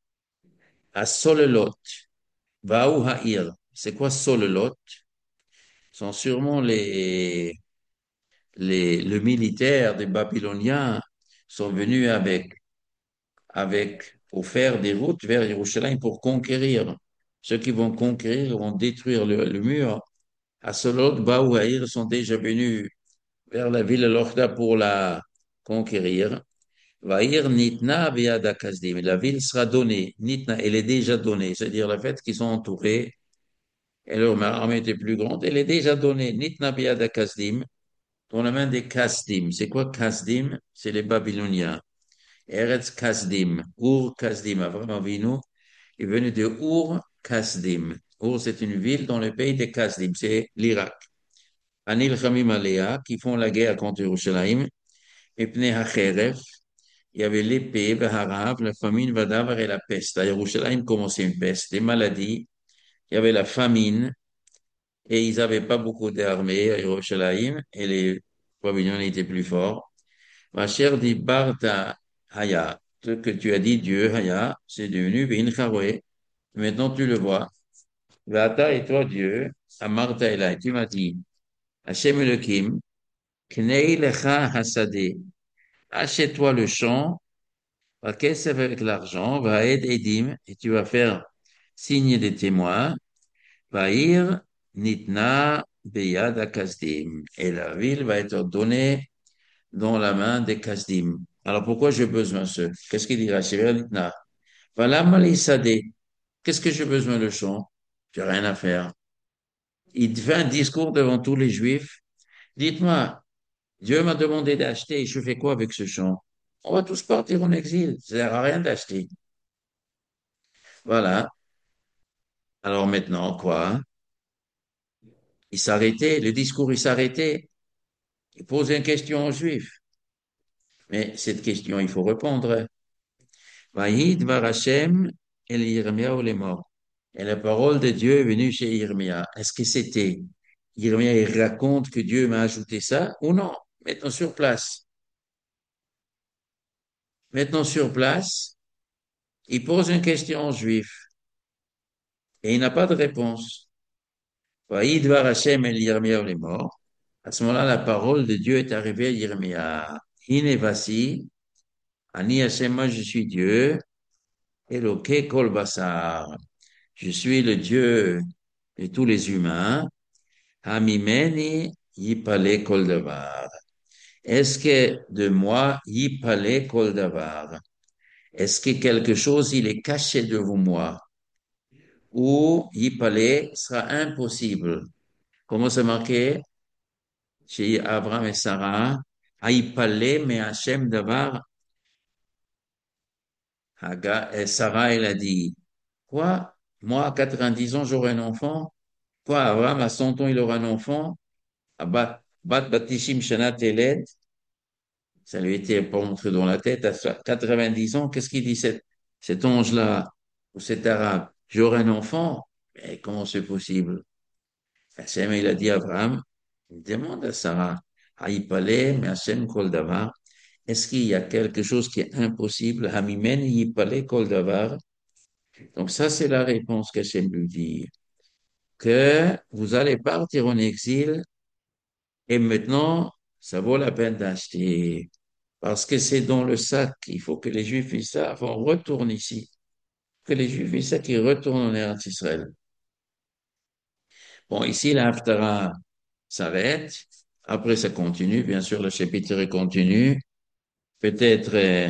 Hasolelot. Vahu ha'ir. C'est quoi solelot? Ce sont sûrement les, les, le militaire des Babyloniens sont venus avec, avec, pour faire des routes vers Yerushalayim pour conquérir. Ceux qui vont conquérir vont détruire le, le mur. Hasolot, Baou, Haïr sont déjà venus vers la ville de l'Orda pour la conquérir. Vaïr, Nitna, Beada Kasdim. La ville sera donnée. Nitna, elle est déjà donnée. C'est-à-dire le fait qu'ils sont entourés et leur armée était plus grande, elle est déjà donnée. Nitna, Beada Kasdim, dans la main des Kasdim. C'est quoi Kasdim? C'est les Babyloniens. Eretz Kasdim. Ur Kasdim. Avram Avinu est venu de Ur Kasdim. Ur, c'est une ville dans le pays des Kasdim. C'est l'Irak. Anil Khamim Alea, qui font la guerre contre Yerushalayim, et Pnei HaCheref, il y avait l'épée, Baharav, la famine, Vadavar et la peste. À Yerushalayim commençait une peste, des maladies, il y avait la famine, et ils n'avaient pas beaucoup d'armées à Yerushalayim, et les Babyloniens étaient plus forts. Ma chère dit, Barta Haya, ce que tu as dit, Dieu, Haya, c'est devenu Bin Charaoué. Maintenant tu le vois. Vata et toi, Dieu, Amarta Elai, tu m'as dit, Hashem Elohim, Knei lecha hasadeh. Achète-toi le champ, va caisser avec l'argent, va aide Edim, et tu vas faire signer des témoins, va ir nitna beyad kasdim. Et la ville va être donnée dans la main des kasdim. Alors pourquoi j'ai besoin de ce? Qu'est-ce qu'il dira? Shir nitna. Voilà malisadeh. Qu'est-ce que j'ai besoin de champ? J'ai rien à faire. Il fait un discours devant tous les Juifs. Dites-moi, Dieu m'a demandé d'acheter et je fais quoi avec ce champ? On va tous partir en exil. Ça sert à rien d'acheter. Voilà. Alors maintenant, quoi? Il s'arrêtait, le discours, il s'arrêtait. Il posait une question aux Juifs. Mais cette question, il faut répondre. Vahid var Hashem el Yirmiyahu les morts. Et la parole de Dieu est venue chez Yirmiya. Est-ce que c'était Yirmiya, il raconte que Dieu m'a ajouté ça ou non? Maintenant sur place. Maintenant sur place, il pose une question aux Juifs et il n'a pas de réponse. Vahid var Hashem el Yirmiyahu les morts. À ce moment-là, la parole de Dieu est arrivée à Yirmiya. Hine vasi, Ani Hashem, moi je suis Dieu, Eloke kol basar. Je suis le Dieu de tous les humains. Hamimeni yipale kol davar. Est-ce que de moi yipale kol davar? Est-ce que quelque chose il est caché de vous moi? Ou yipale sera impossible? Comment c'est marqué chez Abraham et Sarah? Yipale mais Hashem davar. Hagar, et Sarah, elle a dit, quoi? Moi, à quatre-vingt-dix ans, j'aurai un enfant? Quoi? Abraham, à cent ans, il aura un enfant? À Bat, Bat Batishim Shanat Eled, ça lui était pas montré dans la tête. À quatre-vingt-dix ans, qu'est-ce qu'il dit cet, cet ange-là, ou cet arabe? J'aurai un enfant? Mais comment c'est possible? Hachem, il a dit à Abraham, il demande à Sarah, Aïpale, mais Hachem Kol Davar, est-ce qu'il y a quelque chose qui est impossible? Hamimen Yipale Kol Davar. Donc ça, c'est la réponse qu'Hachem lui dit, que vous allez partir en exil et maintenant, ça vaut la peine d'acheter parce que c'est dans le sac. Il faut que les Juifs ils savent, on retourne ici. Que les Juifs ils savent qu'ils retournent en Eretz Israël. Bon, ici, la Haftarah, s'arrête. Après, ça continue. Bien sûr, le chapitre continue. Peut-être, euh,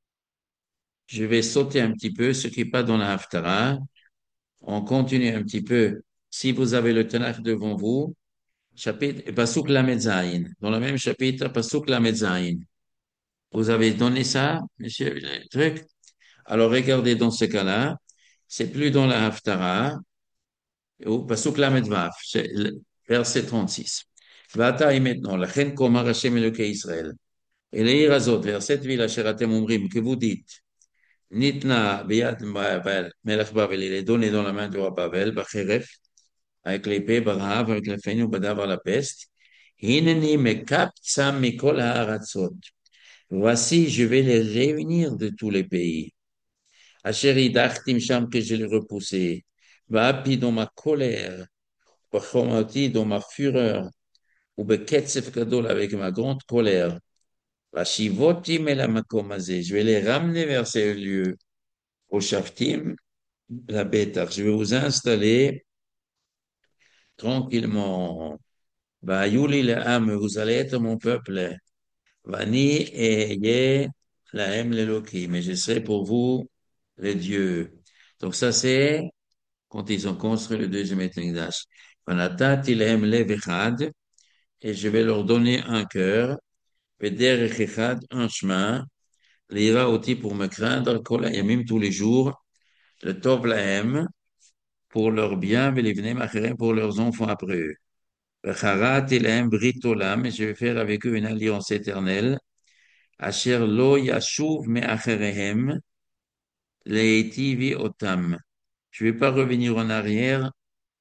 je vais sauter un petit peu ce qui n'est pas dans la Haftarah. On continue un petit peu. Si vous avez le Tanakh devant vous, chapitre, Pasuk Lamed Zayin. Dans le même chapitre, Pasuk Lamed Zayin. Vous avez donné ça, monsieur, le truc? Alors, regardez dans ce cas-là. C'est plus dans la Haftarah. Ou Pasuk Lamed Vav, c'est le verset trente-six. Vata et maintenant, la chen komar Hashem Elokei Israël. Et les Irazot, vers cette ville, Asher Atem Omrim, que vous dites, Nitna Biyad Bavel, Melech Bavel, il est donné dans la main du roi Bavel, Bacheref, avec l'épée, Barav, avec la faine, ou Badavar, la peste. Hineni Mekap Tsam Mikol Haratzot. Voici, je vais les réunir de tous les pays. Asher Idachtim Sham, que je les repoussé. Vapi dans ma colère. Bachomati dans ma fureur, ou Beketsef Gadol avec ma grande colère. Vashivoti melamakomazé, je vais les ramener vers ces lieux. Au Shaftim, la Bétar, je vais vous installer tranquillement. Vayuli le Ham, vous allez être mon peuple. Vani et Ye lahem leloki, mais je serai pour vous le Dieu. Donc ça c'est quand ils ont construit le deuxième Beth Amikdash. Vanatati lehem lev echad, et je vais leur donner un cœur, vederech echad, un chemin, l'ira aussi pour me craindre, kol hayamim tous les jours, le tov lahem pour leur bien, velivnem acherem pour leurs enfants après eux. Vecharat lahem brit olam, et je vais faire avec eux une alliance éternelle, asher lo yashuv me acherehem, leitivi otam. Je ne vais pas revenir en arrière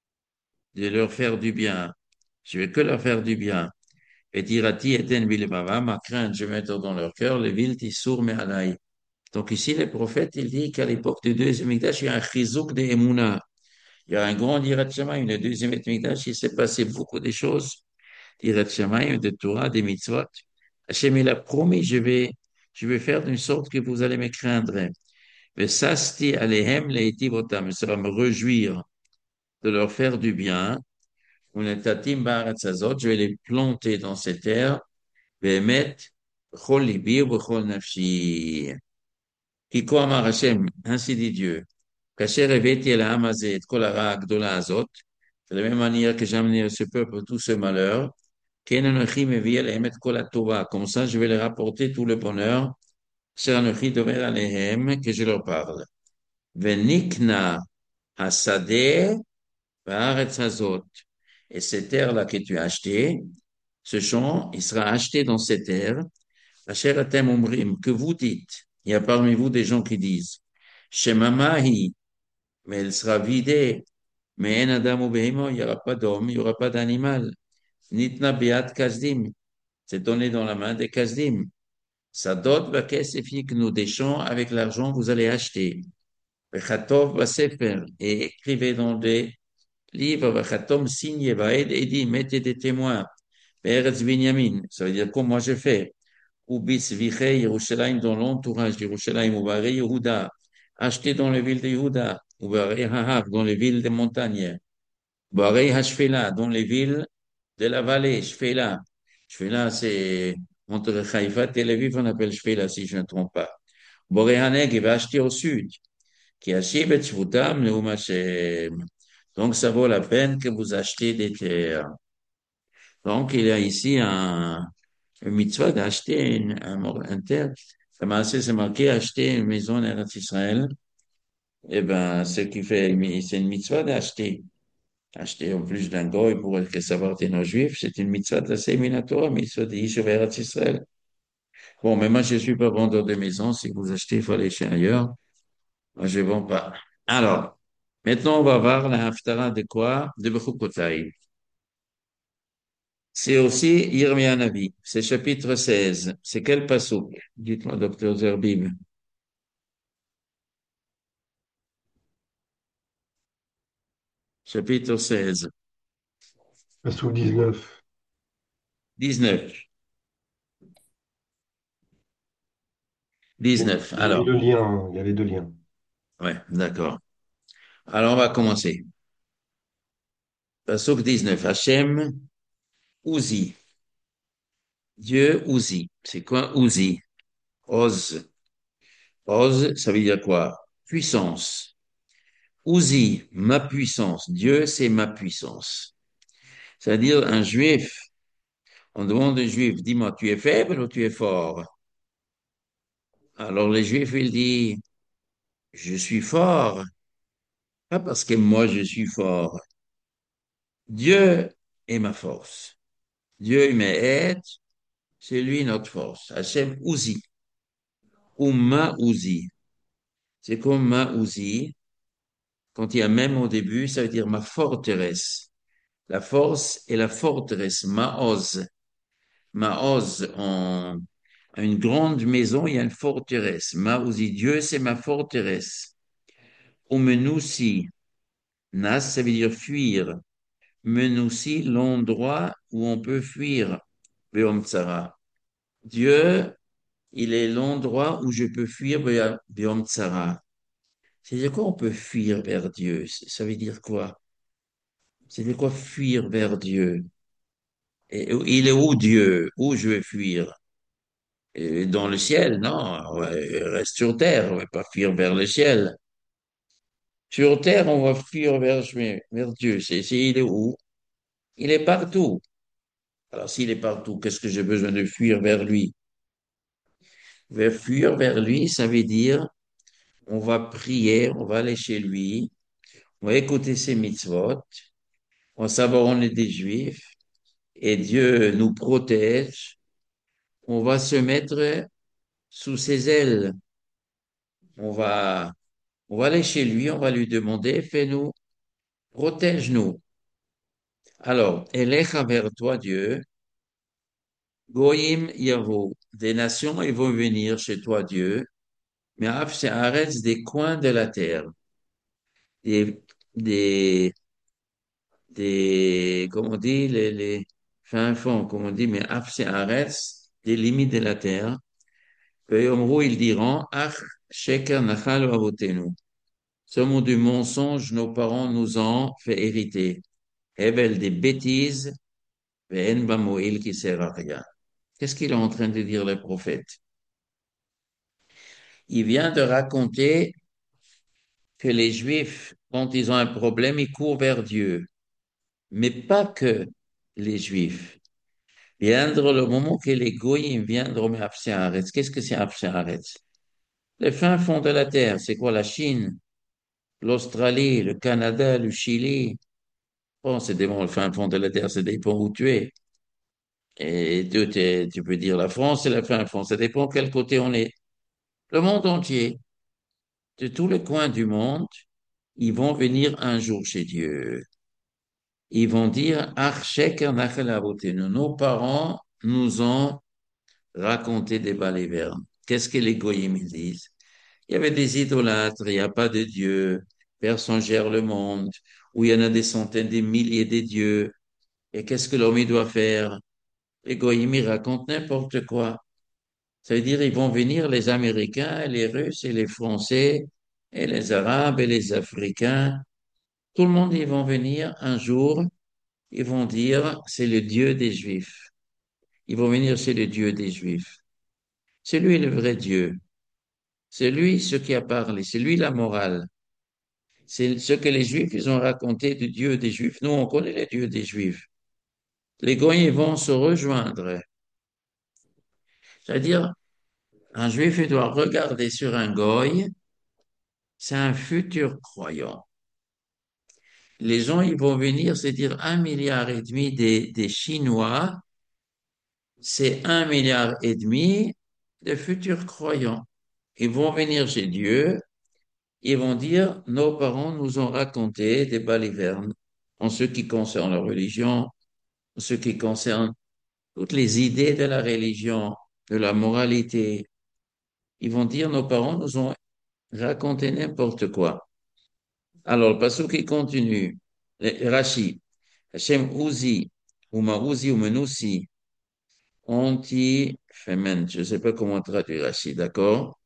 de leur faire du bien. Je vais que leur faire du bien. Et tirati eten bilebava, ma crainte, je vais mettre dans leur cœur, le vil tissour me alay. Donc ici, le prophète, il dit qu'à l'époque du deuxième Mikdash, il y a un chizouk de Emouna. Il y a un grand Yirat Shamayim. Le deuxième Mikdash, il s'est passé beaucoup de choses. Yirat Shamayim, de Torah, des mitzvot. Hachem, il a promis, je vais, je vais faire d'une sorte que vous allez me craindre. Mais sasti alehem leitivotam. Ça va me réjouir de leur faire du bien. Unetatim ba'aratzazot. Je vais les planter dans ces terres. Ve'emet, b'chol libi, b'chol nafshi. Kiko amar Hashem, ainsi dit Dieu. כאשר הבאתי אל העם הזה את כל הרעה הגדולה הזאת, de la même manière que j'ai amené à ce peuple tout ce malheur, כן אנוכי מביא אליהם את כל הטובה, comme ça je vais leur apporter tout le bonheur, אשר אנוכי דובר עליהם, que je leur parle. ונקנה השדה והארץ הזאת. Et cette terre-là que tu as achetée, ce champ, il sera acheté dans cette terre, אשר אתם אומרים, que vous dites, il y a parmi vous des gens qui disent, שממה mais elle sera vidée. Mais en Adam ou Behemo, il n'y aura pas d'homme, il n'y aura pas d'animal. Nitna biat kazdim. C'est donné dans la main des kazdim. Sadot signifie que nous déchons avec l'argent que vous allez acheter. Vechatov sefer. Et écrivez dans des livres, Vechatom signez, Vaed et dit, mettez des témoins. Be'eretz Binyamin. Ça veut dire comme moi je fais. Ubis vichei Yerushalayim dans l'entourage d'Yerushalayim ou Baré Yehuda. Achetez dans les villes de Yehuda. Ou Baré Hahav dans les villes des montagnes. Borei Hashfela, dans les villes de la vallée, Shfela. Shfela, c'est entre Haïfa et Tel Aviv, on appelle Shfela, si je ne me trompe pas. Borei Haneg, il va acheter au sud. Qui achète et Shvutam, Neum Hashem. Donc, ça vaut la peine que vous achetez des terres. Donc, il y a ici un, un mitzvah d'acheter une, un, un terre. Ça m'a assez, c'est marqué acheter une maison en Eretz Israël. Eh ben, ce qui fait, c'est une mitzvah d'acheter. Acheter en plus d'un goy pour que ça appartienne aux Juifs, c'est une mitzvah de la Séminatoire, mitzvah de Yishuv Israël. Bon, mais moi, je ne suis pas vendeur de maison. Si vous achetez, il faut aller chez ailleurs. Moi, je ne vends pas. Alors, maintenant, on va voir la Haftarah de quoi? De Bechukotai. C'est aussi Yirmiyah Navi. C'est chapitre seize. C'est quel passouk? Dites-moi, docteur Zerbib. Chapitre seize. Passou dix-neuf. dix-neuf. Il dix-neuf. y a les Alors, deux liens. Il y a les deux liens. ouais, d'accord. Alors, on va commencer. Passouk dix-neuf. Hachem Uzi. Dieu Uzi. C'est quoi Uzi? Oz. Oz, ça veut dire quoi? Puissance. Uzi, ma puissance. Dieu, c'est ma puissance. C'est-à-dire, un juif, on demande à un juif, dis-moi, tu es faible ou tu es fort? Alors, le juif, il dit, je suis fort. Pas parce que moi, je suis fort. Dieu est ma force. Dieu m'aide, c'est lui notre force. Hachem Uzi, ou Ma Uzi. C'est comme Ma Uzi. Quand il y a même au début, ça veut dire ma forteresse. La force et la forteresse, Maoz. Maoz, en une grande maison, il y a une forteresse. Maouzi, Dieu, c'est ma forteresse. Omenusi, Nas, ça veut dire fuir. Menusi, l'endroit où on peut fuir. Beom Tsara. Dieu, il est l'endroit où je peux fuir Beom Tsara. C'est-à-dire quoi on peut fuir vers Dieu? Ça veut dire quoi? C'est-à-dire quoi fuir vers Dieu? Et il est où Dieu? Où je vais fuir? Et dans le ciel, non, ouais, reste sur terre, on va pas fuir vers le ciel. Sur terre, on va fuir vers, vers Dieu. C'est, c'est- il est où? Il est partout. Alors, s'il est partout, qu'est-ce que j'ai besoin de fuir vers lui? Vers fuir vers lui, ça veut dire, on va prier, on va aller chez lui, on va écouter ses mitzvot, on va savoir on est des juifs, et Dieu nous protège, on va se mettre sous ses ailes. On va, on va aller chez lui, on va lui demander, fais-nous, protège-nous. Alors, Elecha vers toi, Dieu, Goïm Yavo, des nations, ils vont venir chez toi, Dieu, mais Af arrête des coins de la terre, des, des, des, comment on dit, les, les fins fonds, comme on dit, mais Af arrête des limites de la terre. Et en gros, ils diront, Ach, Sheker Nachal Avotenu. Ce mot du mensonge, nos parents nous ont fait hériter. Hebel des bêtises, ve'en ba mo'il qui sert à rien. Qu'est-ce qu'il est en train de dire le prophète? Il vient de raconter que les Juifs, quand ils ont un problème, ils courent vers Dieu. Mais pas que les Juifs. Viendra le moment que les Goïms viendront à Haaretz. Qu'est-ce que c'est Haaretz? Le fin fond de la terre, c'est quoi la Chine, l'Australie, le Canada, le Chili? Bon, c'est des bons, le fin fond de la terre, ça dépend où tu es. Et tu, t'es- tu peux dire la France, c'est la fin fond, ça dépend quel côté on est. Le monde entier, de tous les coins du monde, ils vont venir un jour chez Dieu. Ils vont dire, Archek Nachal nos parents nous ont raconté des balivernes. Qu'est-ce que les goyim ils disent? Il y avait des idolâtres, il n'y a pas de Dieu, personne gère le monde, où il y en a des centaines, des milliers de dieux. Et qu'est-ce que l'homme il doit faire? Les goyim ils racontent n'importe quoi. Ça veut dire ils vont venir les Américains, les Russes et les Français et les Arabes et les Africains. Tout le monde, ils vont venir un jour, ils vont dire, c'est le Dieu des Juifs. Ils vont venir, c'est le Dieu des Juifs. C'est lui le vrai Dieu. C'est lui ce qui a parlé. C'est lui la morale. C'est ce que les Juifs, ils ont raconté du Dieu des Juifs. Nous, on connaît le Dieu des Juifs. Les Goyens vont se rejoindre. C'est-à-dire, un Juif, il doit regarder sur un Goy, c'est un futur croyant. Les gens, ils vont venir, c'est dire un milliard et demi des, des Chinois, c'est un milliard et demi de futurs croyants. Ils vont venir chez Dieu, ils vont dire, nos parents nous ont raconté des balivernes en ce qui concerne la religion, en ce qui concerne toutes les idées de la religion, de la moralité. Ils vont dire, nos parents nous ont raconté n'importe quoi. Alors, le passage qui continue, le- Rashi, Hashem Uzi, ou Marouzi, ou Menoussi, anti-féminin. Je ne sais pas comment traduire Rashi, d'accord?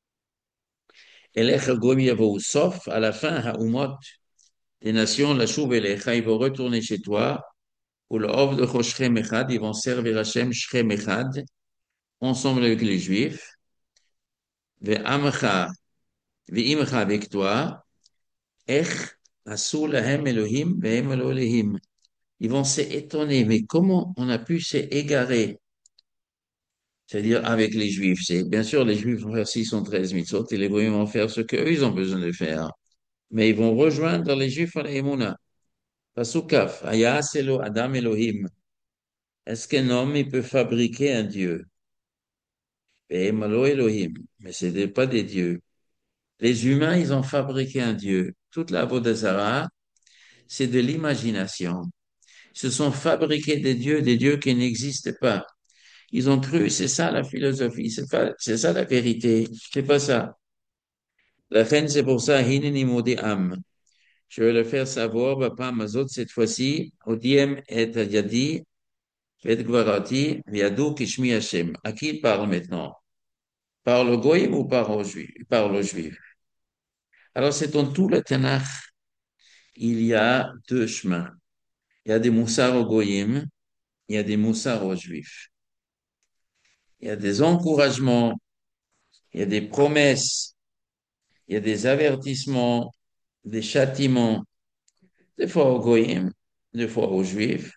Elech Gomi Yavou, sauf à la fin, Haumot, des nations, la chouve Elecha, ils vont retourner chez toi, Ou le Hov de Shechem Echad, ils vont servir Hachem Shechem Echad, ensemble avec les Juifs. Ve'amcha, ve'imcha avec toi. Ech asu lahem Elohim ve'em Elohim. Ils vont s'étonner, mais comment on a pu s'égarer? C'est-à-dire avec les Juifs. C'est, bien sûr, les Juifs vont faire six cent treize mitzvot et les Goyim vont faire ce qu'eux, ils ont besoin de faire. Mais ils vont rejoindre les Juifs à l'Emouna. Pasukaf, Aya Selo Adam Elohim. Est-ce qu'un homme, il peut fabriquer un Dieu? Et Malo Elohim. Mais ce n'est pas des dieux. Les humains, ils ont fabriqué un Dieu. Toute la Vodazara, c'est de l'imagination. Ils se sont fabriqués des dieux, des dieux qui n'existent pas. Ils ont cru, c'est ça la philosophie, c'est pas, c'est ça la vérité. C'est pas ça. La reine, c'est pour ça, Hineni Modi Am. Je vais le faire savoir, Bapa Mazot, cette fois-ci, Odiem et Yadi, et Gvarati, Yadou Kishmi Hashem. À qui il parle maintenant? Parle au Goïm ou parle aux Juifs? Il parle aux Juifs. Alors, c'est dans tout le Tanakh, il y a deux chemins. Il y a des moussards au Goïm, il y a des moussards aux Juifs. Il y a des encouragements, il y a des promesses, il y a des avertissements, des châtiments, des fois aux Goïm, des fois aux Juifs.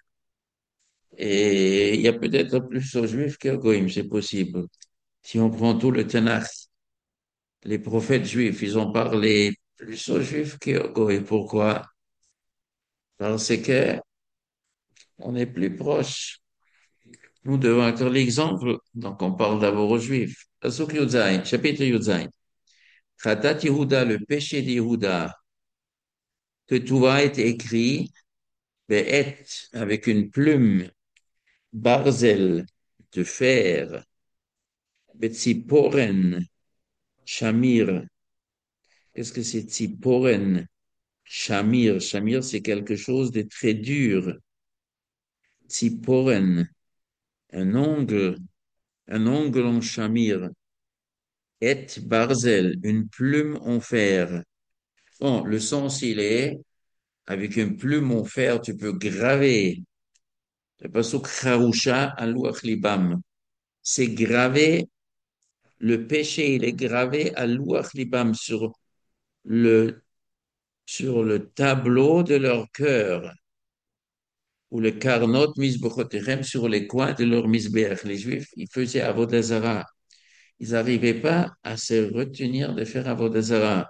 Et il y a peut-être plus aux Juifs qu'aux Goïm, c'est possible. Si on prend tout le Tanakh, les prophètes juifs, ils ont parlé plus aux Juifs qu'aux Goïm. Pourquoi? Parce que on est plus proche. Nous devons être l'exemple. Donc, on parle d'abord aux Juifs. Pasuk Yudzaïn, chapitre Yudzaïn. Khatat Yehuda, le péché d'Yehuda, que tout va être écrit, be'et, avec une plume, barzel, de fer, betziporen, shamir. Qu'est-ce que c'est tziporen? Shamir. Shamir, c'est quelque chose de très dur. Tziporen, un ongle, un ongle en shamir. Et barzel, une plume en fer. Bon, le sens, il est, avec une plume en fer, tu peux graver. Le pasuk Charusha alouach libam. C'est gravé, le péché, il est gravé à louach libam sur le, sur le tableau de leur cœur, ou le karnot misbechotechem sur les coins de leur misbeach. Les Juifs, ils faisaient avodazara. Ils n'arrivaient pas à se retenir de faire avodazara.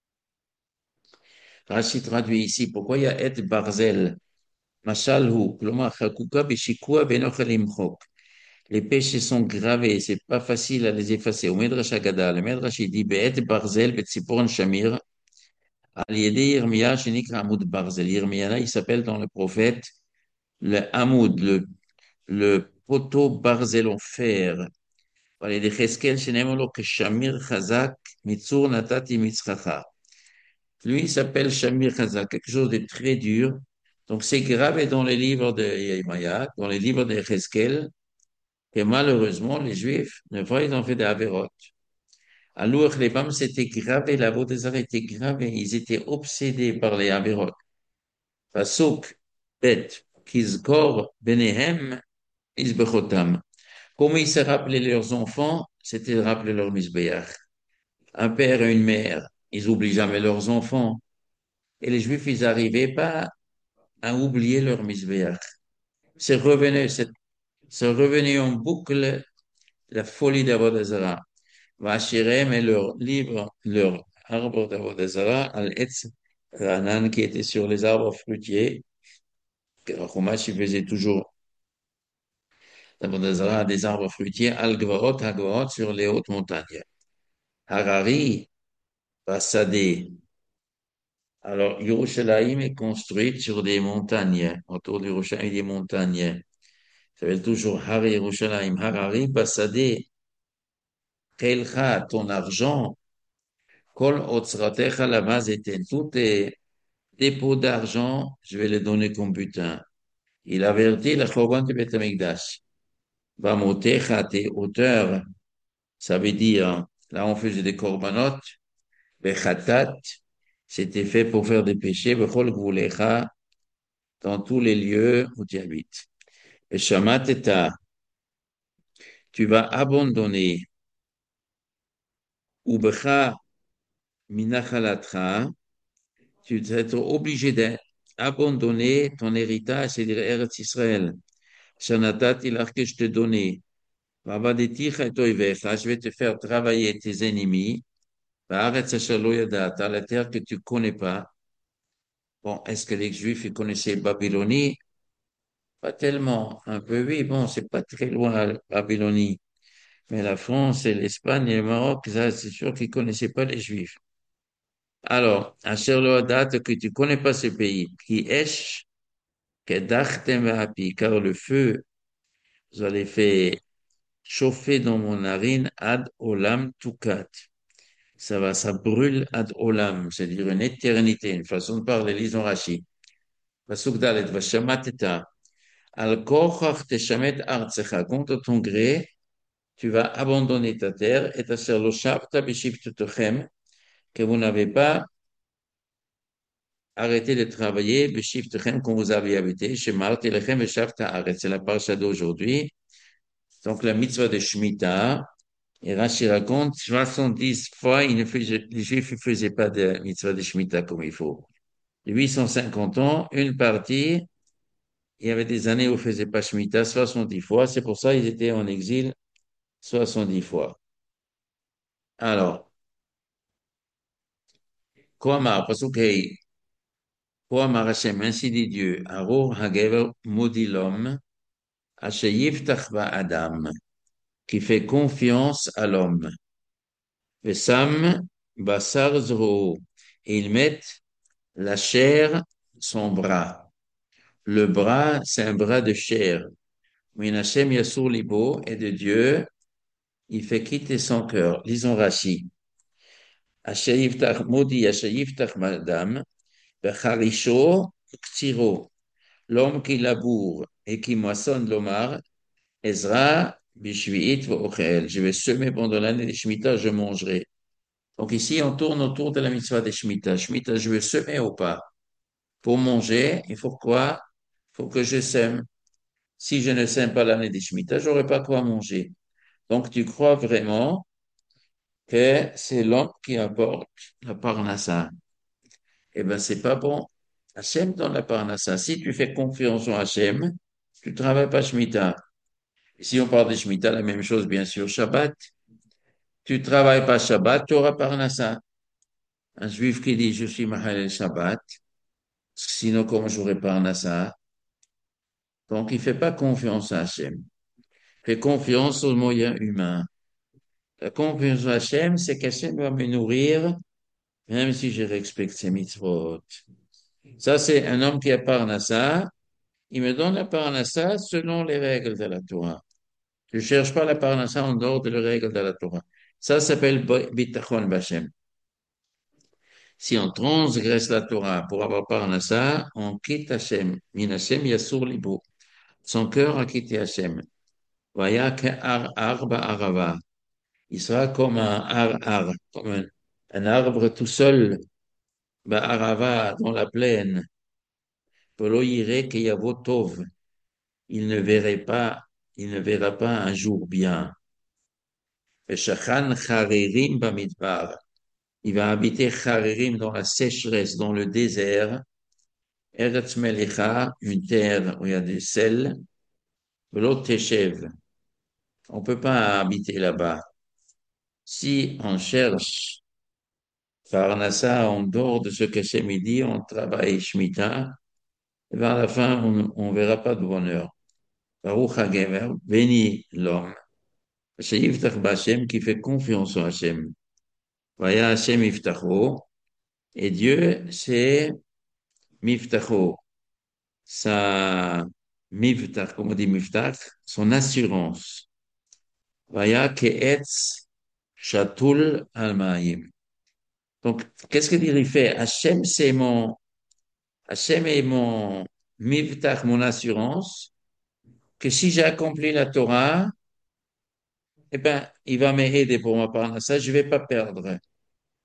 Rachid traduit ici, pourquoi il y a et barzel? Mashalhu, klomar chakuka beshikua benochel imchok. Les péchés sont gravés, c'est pas facile à les effacer. Au Medrash Agada, le Medrash il dit Be'et Barzel Betziporon Shamir, al Yedi Yirmiya Shenikra Hamoud Barzel. Yirmiya, il s'appelle dans le prophète le Hamoud, le, le poteau Barzel en fer. Voilà, il dit Cheskel Shenemolo Shamir Chazak Mitzur Natati Mitzracha. Lui, il s'appelle Shamir Chazak, quelque chose de très dur. Donc, c'est gravé dans les livres de Yirmiya, dans les livres de Cheskel. Et malheureusement, les Juifs, une fois, ils ont fait des avérotes. Alors, les femmes s'étaient gravées, la voix des arts était gravée. Ils étaient obsédés par les avérotes. Pasuk, bet, kizkor, benehem, isbechotam. Comment ils se rappelaient leurs enfants, c'était de rappeler leur misbéach. Un père et une mère, ils oublient jamais leurs enfants. Et les Juifs, ils n'arrivaient pas à oublier leur misbéach. C'est revenu, c'est, c'est revenu en boucle la folie d'Avodazara. Vachirem et leur livre, leur arbre d'Avodazara, Al-Etz Ranan, qui était sur les arbres fruitiers. Chumash, il faisait toujours d'Avodazara des arbres fruitiers, Al-Gvarot, Hagvarot, sur les hautes montagnes. Harari, Bassadé. Alors, Yerushalayim est construite sur des montagnes. Autour de Yerushalayim, il y a des montagnes. Ça s'appelle toujours Har Yerushalayim. Harari, Bassadé. Kelcha, ton argent. Kol otzratecha lamazeten. Tout est dépôt d'argent, je vais le donner comme butin. Il avertit le Choban de Beth Amikdash. Bamotecha, tes auteurs, ça veut dire, là on faisait des korbanot, bechatat, c'était fait pour faire des péchés, bechol gvulecha, dans tous les lieux où tu habites. Et Shamateta, tu vas abandonner, Ubecha minachalatra, tu vas être obligé d'abandonner ton héritage, c'est-à-dire Eretz Israël. Shanatat ilach que je te donnais. Vavadeticha et toivecha, je vais te faire travailler tes ennemis. Vaaretz asher lo yadata, la terre que tu connais pas. Bon, est-ce que les Juifs ils connaissaient Babylonie? Pas tellement. Un peu, oui, bon, c'est pas très loin, la Babylonie. Mais la France et l'Espagne et le Maroc, ça, c'est sûr qu'ils connaissaient pas les Juifs. Alors, asher lo yadata, que tu connais pas ce pays. Qui esh, kedachtem v'api, car le feu, vous allez faire chauffer dans mon narine ad olam tukat. Ça va, ça brûle ad olam, c'est-à-dire une éternité, une façon de parler, lisons Rashi. Pasuk dalet, vashamateta, al kochach teshamet artsecha, contre ton gré, tu vas abandonner ta terre, et ta ser lo shavta b'shivtotochem, que vous n'avez pas arrêté de travailler, b'shivtochem, quand vous avez habité, chez Mart, elechem v'shavta aret, c'est la parasha d'aujourd'hui. Donc la mitzvah de Shemitah, et Rashi raconte, soixante-dix fois, il ne faisait, les Juifs ne faisaient pas de mitzvah de Shemitah comme il faut. huit cent cinquante ans, une partie, il y avait des années où ils ne faisaient pas Shemitah soixante-dix fois, c'est pour ça qu'ils étaient en exil soixante-dix fois. Alors, Koamar, parce que Koamar Hashem, ainsi dit Dieu, Arur Hagever maudit l'homme, Asher Yiftach Adam, qui fait confiance à l'homme. Vesam Basar Zro, et ils mettent la chair, son bras. Le bras, c'est un bras de chair. Mais Hashem Yassur Libo, et de Dieu, il fait quitter son cœur. Lisons Rashi. Asher Yiftach Modi, Asher Yiftach Madam, Becharisho, Ktiro. L'homme qui laboure et qui moissonne l'omar, Ezra, Bishviit, Ochel. Je vais semer pendant l'année des Shemitah, je mangerai. Donc ici, on tourne autour de la mitzvah des Shemitah. Shemitah, je veux semer ou pas? Pour manger, il faut quoi? Il faut que je sème. Si je ne sème pas l'année des Shemitah, j'aurai pas quoi manger. Donc, tu crois vraiment que c'est l'homme qui apporte la parnassa? Eh ben, c'est pas bon. Hachem donne la parnassa. Si tu fais confiance en Hachem, tu travailles pas Shemitah. Et si on parle de Shemitah, la même chose, bien sûr, Shabbat. Tu travailles pas Shabbat, tu auras parnassa. Un juif qui dit, je suis Mahalel Shabbat, sinon, comment j'aurai parnassa? Donc, il fait pas confiance à Hachem. Il fait confiance aux moyens humains. La confiance à Hachem, c'est qu'Hachem va me nourrir, même si je respecte ses mitzvot. Ça, c'est un homme qui a parnassa. Il me donne la parnassa selon les règles de la Torah. Je ne cherche pas la parnassa en dehors des règles de la Torah. Ça s'appelle bitachon b'Hachem. Si on transgresse la Torah pour avoir parnassa, on quitte Hachem. Min Hachem yassur libo. Son cœur a quitté Hachem. Vaya ke'ar arba arava. Il sera comme un ar-ar, comme un, un arbre tout seul, ba'arava, dans la plaine. Pelo yireh keyavo tov. Il ne verrait pas, il ne verra pas un jour bien. Veshachan charerim bamidbar. Il va habiter charerim dans la sécheresse, dans le désert. Eretz melecha, une terre où il y a du sel. Velo teshev. On peut pas habiter là-bas. Si on cherche Parnassa, en dehors de ce que c'est midi, on travaille Shemitah, et vers la fin, on ne verra pas de bonheur. Baruch HaGemer, béni l'homme. C'est Yiftach B'Hashem qui fait confiance en Hachem. Vaya Hachem Yiftacho, et Dieu, c'est Miftacho. Sa Miftach, comme on dit Miftach, son assurance. Vaya Ke'etz Shatul Almaim. Donc, qu'est-ce que dire il fait? Hachem, c'est mon Hachem est mon mivtach, mon assurance, que si j'ai accompli la Torah, eh ben, il va m'aider pour ma part. Ça, je vais pas perdre.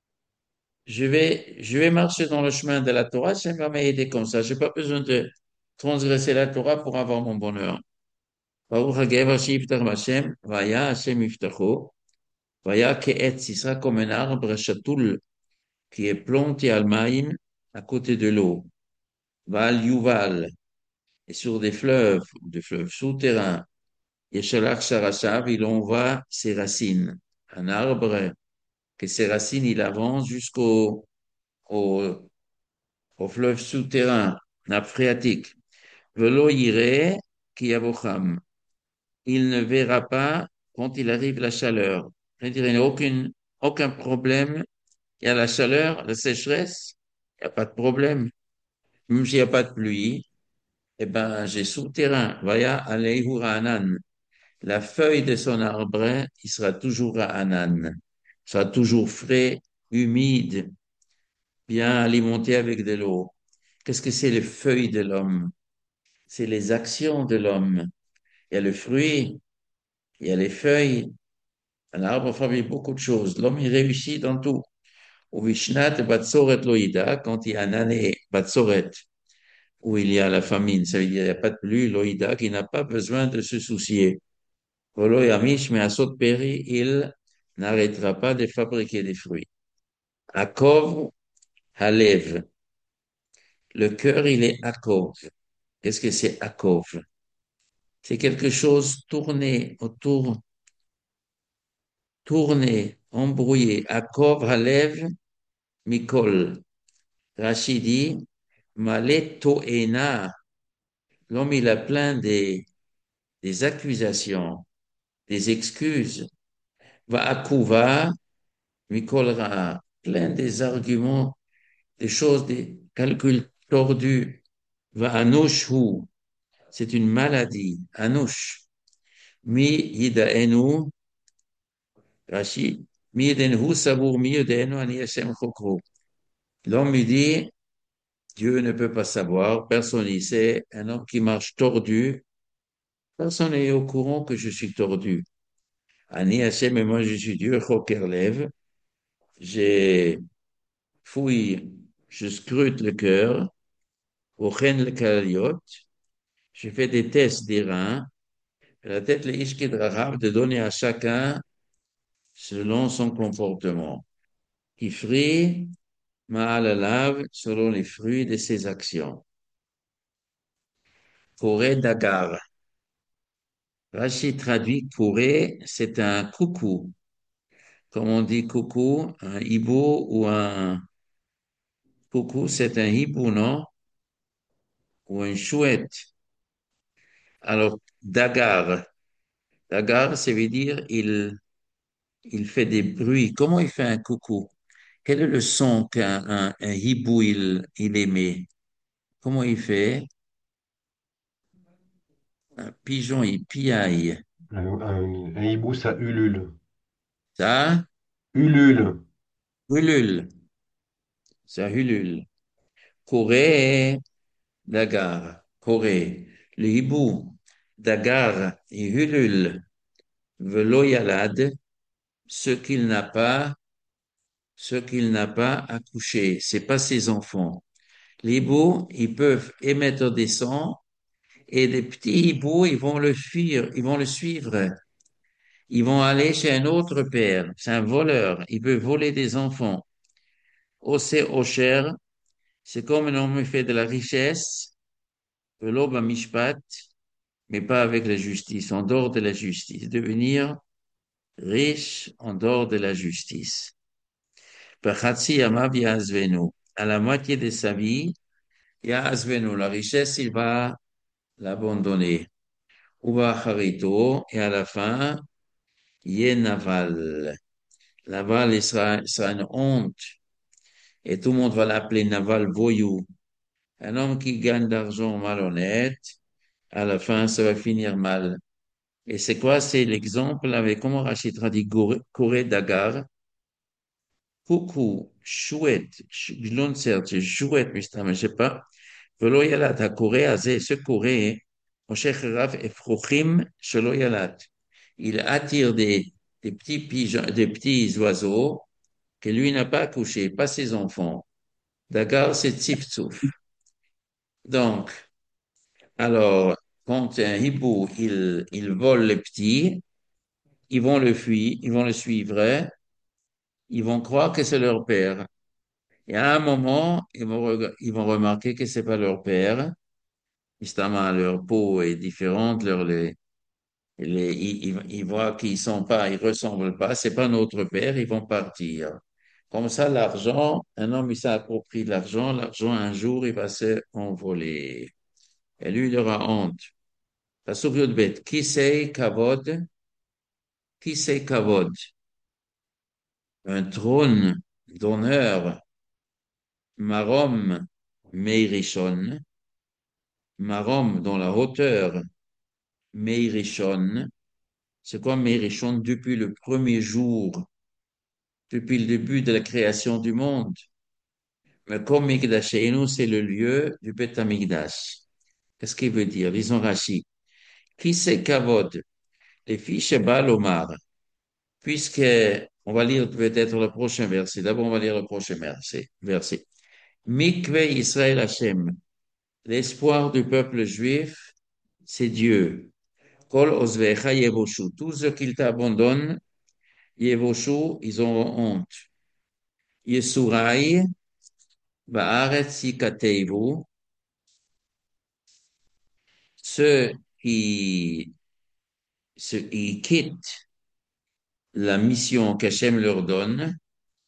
Je vais, je vais marcher dans le chemin de la Torah, Hachem va m'aider comme ça. J'ai pas besoin de, transgresser la Torah pour avoir mon bonheur. Baruch HaGever Shiftar Hashem, Vaya Hashem Yiftacho, Vaya Ke'etz, il sera comme un arbre chatoul qui est planté al Maïm à côté de l'eau. Val Yuval, et sur des fleuves, des fleuves souterrains. Yeshalach Sharasav, il envoie ses racines. Un arbre que ses racines, il avance jusqu'au au, au fleuve souterrain, nappe phréatique. Velo yireh ki yavocham. Il ne verra pas quand il arrive la chaleur. C'est-à-dire, il n'y a aucune, aucun problème. Il y a la chaleur, la sécheresse, il n'y a pas de problème. Même s'il n'y a pas de pluie, eh ben, j'ai souterrain. Vaya aleihu ra'anan. La feuille de son arbre, il sera toujours ra'anan. Il sera toujours frais, humide, bien alimenté avec de l'eau. Qu'est-ce que c'est les feuilles de l'homme? C'est les actions de l'homme. Il y a le fruit, il y a les feuilles. Un arbre fabrique beaucoup de choses. L'homme, il réussit dans tout. Au Vishnat Batsoret Loïda, quand il y a une année Batsoret, où il y a la famine, ça veut dire qu'il n'y a pas de pluie, Loïda, qui n'a pas besoin de se soucier. Volo Yamish, mais à Sot-Péri, il n'arrêtera pas de fabriquer des fruits. Akov Halev. Le cœur, il est Akov. Qu'est-ce que c'est Akov? C'est quelque chose tourné autour, tourné, embrouillé. Akov Halev Mikol. Rachid dit, Malé To'ena. L'homme, il a plein des, des accusations, des excuses. Va Akuva Mikol Ra'a. Plein des arguments, des choses, des calculs tordus. Va Anushu. C'est une maladie. Anush. Mi Yidaenu. Rachid. Mi Yidaenu Sabour Mi Yidaenu Ani Hashem Chokro. L'homme lui dit, Dieu ne peut pas savoir, personne n'y sait. Un homme qui marche tordu, personne n'est au courant que je suis tordu. Ani Hashem, mais moi je suis Dieu, Choker lève. J'ai fouille, je scrute le cœur, Ochen le kaliot, je fais des tests des reins, la tête le ishkid rahab de donner à chacun selon son comportement. Ifri, ma'alalav, selon les fruits de ses actions. Koré dagar. Rachid traduit Koré, c'est un coucou. Comme on dit coucou, un hibou ou un coucou, c'est un hibou, non? Ou une chouette. Alors, dagar. Dagar, ça veut dire il, il fait des bruits. Comment il fait un coucou? Quel est le son qu'un un, un hibou il, il émet? Comment il fait? Un pigeon, il piaille. Un, un- un hibou, ça ulule. Ça Ulule. ulule. Ça ulule. Corée, dagar. Corée. Le hibou, dagar, il ulule. Velo yalad, ce qu'il n'a pas, ce qu'il n'a pas accouché. C'est pas ses enfants. Les hiboux, ils peuvent émettre des sons et des petits hiboux, ils vont le fuir, ils vont le suivre. Ils vont aller chez un autre père. C'est un voleur. Il peut voler des enfants. Osé Osher, c'est comme un homme fait de la richesse, de l'aube à mishpat, mais pas avec la justice, en dehors de la justice. Devenir riche en dehors de la justice. Pachatsi Amav Yazvenu. À la moitié de sa vie, Yazvenu, la richesse, il va l'abandonner. Uva Harito, et à la fin, Yenaval. Naval, il sera, il sera une honte. Et tout le monde va l'appeler Naval voyou. Un homme qui gagne d'argent malhonnête, à la fin, ça va finir mal. Et c'est quoi? C'est l'exemple avec, comment Rachid traduit Corée Dagar. Coucou, chouette, glon certes, chouette, mais je sais pas. Velo yalat, ha Corée, azé, ce Corée, Moshe Rav Efrochim, shelo yalat. Il attire des, des petits pigeons, des petits oiseaux que lui n'a pas accouché, pas ses enfants. Dagar, c'est Tziftzuf. Donc, Alors, quand un hibou, il, il vole les petits, ils vont le fuir, ils vont le suivre, hein. Ils vont croire que c'est leur père. Et à un moment, ils vont, reg- ils vont remarquer que c'est pas leur père. Justement, leur peau est différente, leur, les, les, ils, ils- ils voient qu'ils sont pas, ils ressemblent pas, c'est pas notre père, ils vont partir. Comme ça, l'argent, un homme, il s'approprie de l'argent, l'argent, un jour, il va se envoler. Et lui, il aura honte. Parce que bête, qui c'est Kavod? Qui c'est Kavod? Un trône d'honneur, Marom Meirishon, Marom dans la hauteur, Meirishon. C'est quoi Meirishon? Depuis le premier jour, depuis le début de la création du monde. Mais comme Mikdashenu, c'est le lieu du Beth Amikdash. Qu'est-ce qu'il veut dire? Lisons Rashi. Qui c'est Kavod? Les fiches Balomar. Puisque, on va lire peut-être le prochain verset. D'abord, on va lire le prochain verset. verset. Mikve Israël Hashem. L'espoir du peuple juif, c'est Dieu. Kol Osvecha Yevoshu. Tous ceux qui t'abandonnent, Yevoshu, ils auront honte. Yesurai, Baaretz Yikateivu. Ceux qui, ceux qui quittent la mission qu'Hachem leur donne,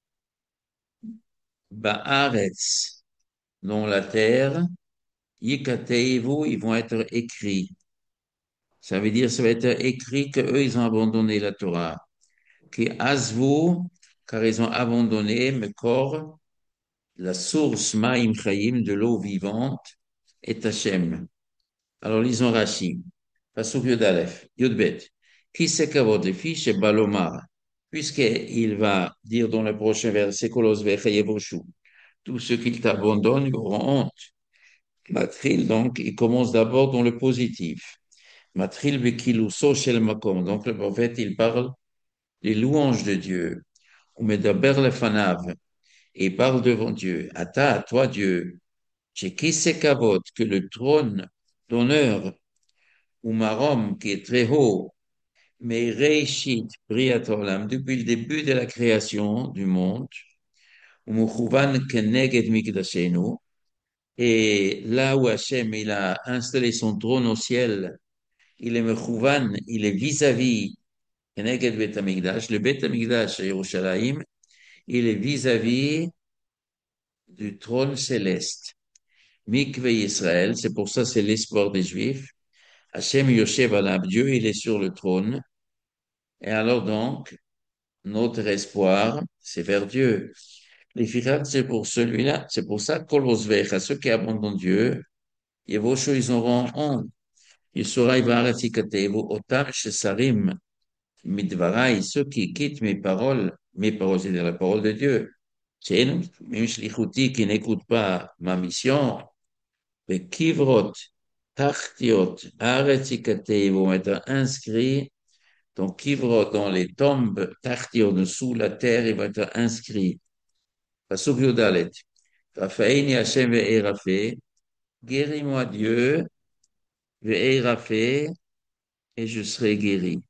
Baaretz, dans la terre, Yikateivu, ils vont être écrits. Ça veut dire, ça va être écrit qu'eux, ils ont abandonné la Torah. Qui azvu, car ils ont abandonné Mekor, la source Maïm Chaim, de l'eau vivante, est Hachem. Alors, lisons Rashi. Pasuk Yud Aleph, Yud Bet. Qui c'est kavod les filles chez Balomar? Puisqu'il va dire dans le prochain verset, Kolos Vechayevoshu, tous ceux qui t'abandonnent ils auront honte. Matril, donc, il commence d'abord dans le positif. Matril Bekilu Soshel Makom. Donc, le prophète, il parle des louanges de Dieu. Umedaber Lefanav. Et il parle devant Dieu. Ata, toi, Dieu. Chez qui c'est kavod, que le trône d'honneur, ou Marom, qui est très haut, mais Reishit Briat Olam, depuis le début de la création du monde, Mukhuvan Keneged Mikdashenu, et là où Hachem il a installé son trône au ciel, il est Mukhuvan, il est vis-à-vis Keneged Bet Hamikdash, le Bet Hamikdash à Yerushalayim, il est vis-à-vis du trône céleste. Mikve Israël, c'est pour ça c'est l'espoir des Juifs. Hachem Yoshev Alab, Dieu il est sur le trône. Et alors donc, notre espoir, c'est vers Dieu. Les L'efficace, c'est pour celui-là. C'est pour ça qu'Olosvech, à ceux qui abandonnent Dieu, Yevosho, ils auront honte. Yisurai Varatikateu, Otam Shesarim, Midvarai, ceux qui quittent mes paroles, mes paroles, c'est-à-dire la parole de Dieu. C'est même Shlichuti qui n'écoute pas ma mission, mais Kivrot, Tachtiot, Aretikateu vont être inscrits. Donc, Kivrot, dans les tombes, Tachtiot, dessous la terre, ils vont être inscrits. Pasuk Yudalet. Raphaël, Hachem ve'erafé, guéris-moi Dieu, ve'erafé, et je serai guéri.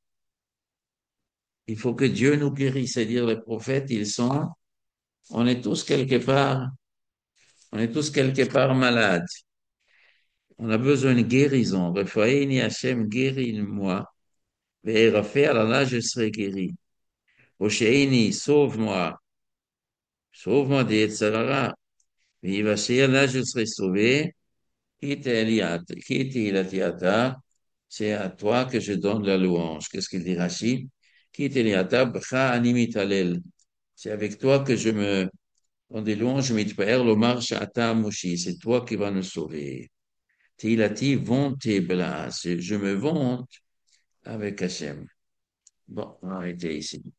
Il faut que Dieu nous guérisse, c'est-à-dire les prophètes, ils sont, on est tous quelque part, on est tous quelque part malades. On a besoin de guérison. Raphaël, Hachem, guéris-moi, ve'erafé, alors là, je serai guéri. Oshéini, sauve-moi, sauve-moi des Yetzirara. Vivachir, là, je serai sauvé. C'est à toi que je donne la louange. Qu'est-ce qu'il dit Rashi? C'est avec toi que je me donne des louanges, mitpaer lomar sha'ata mushi. C'est toi qui vas nous sauver. Tilati vonte blas. Je me vante avec Hachem. Bon, on va arrêter ici.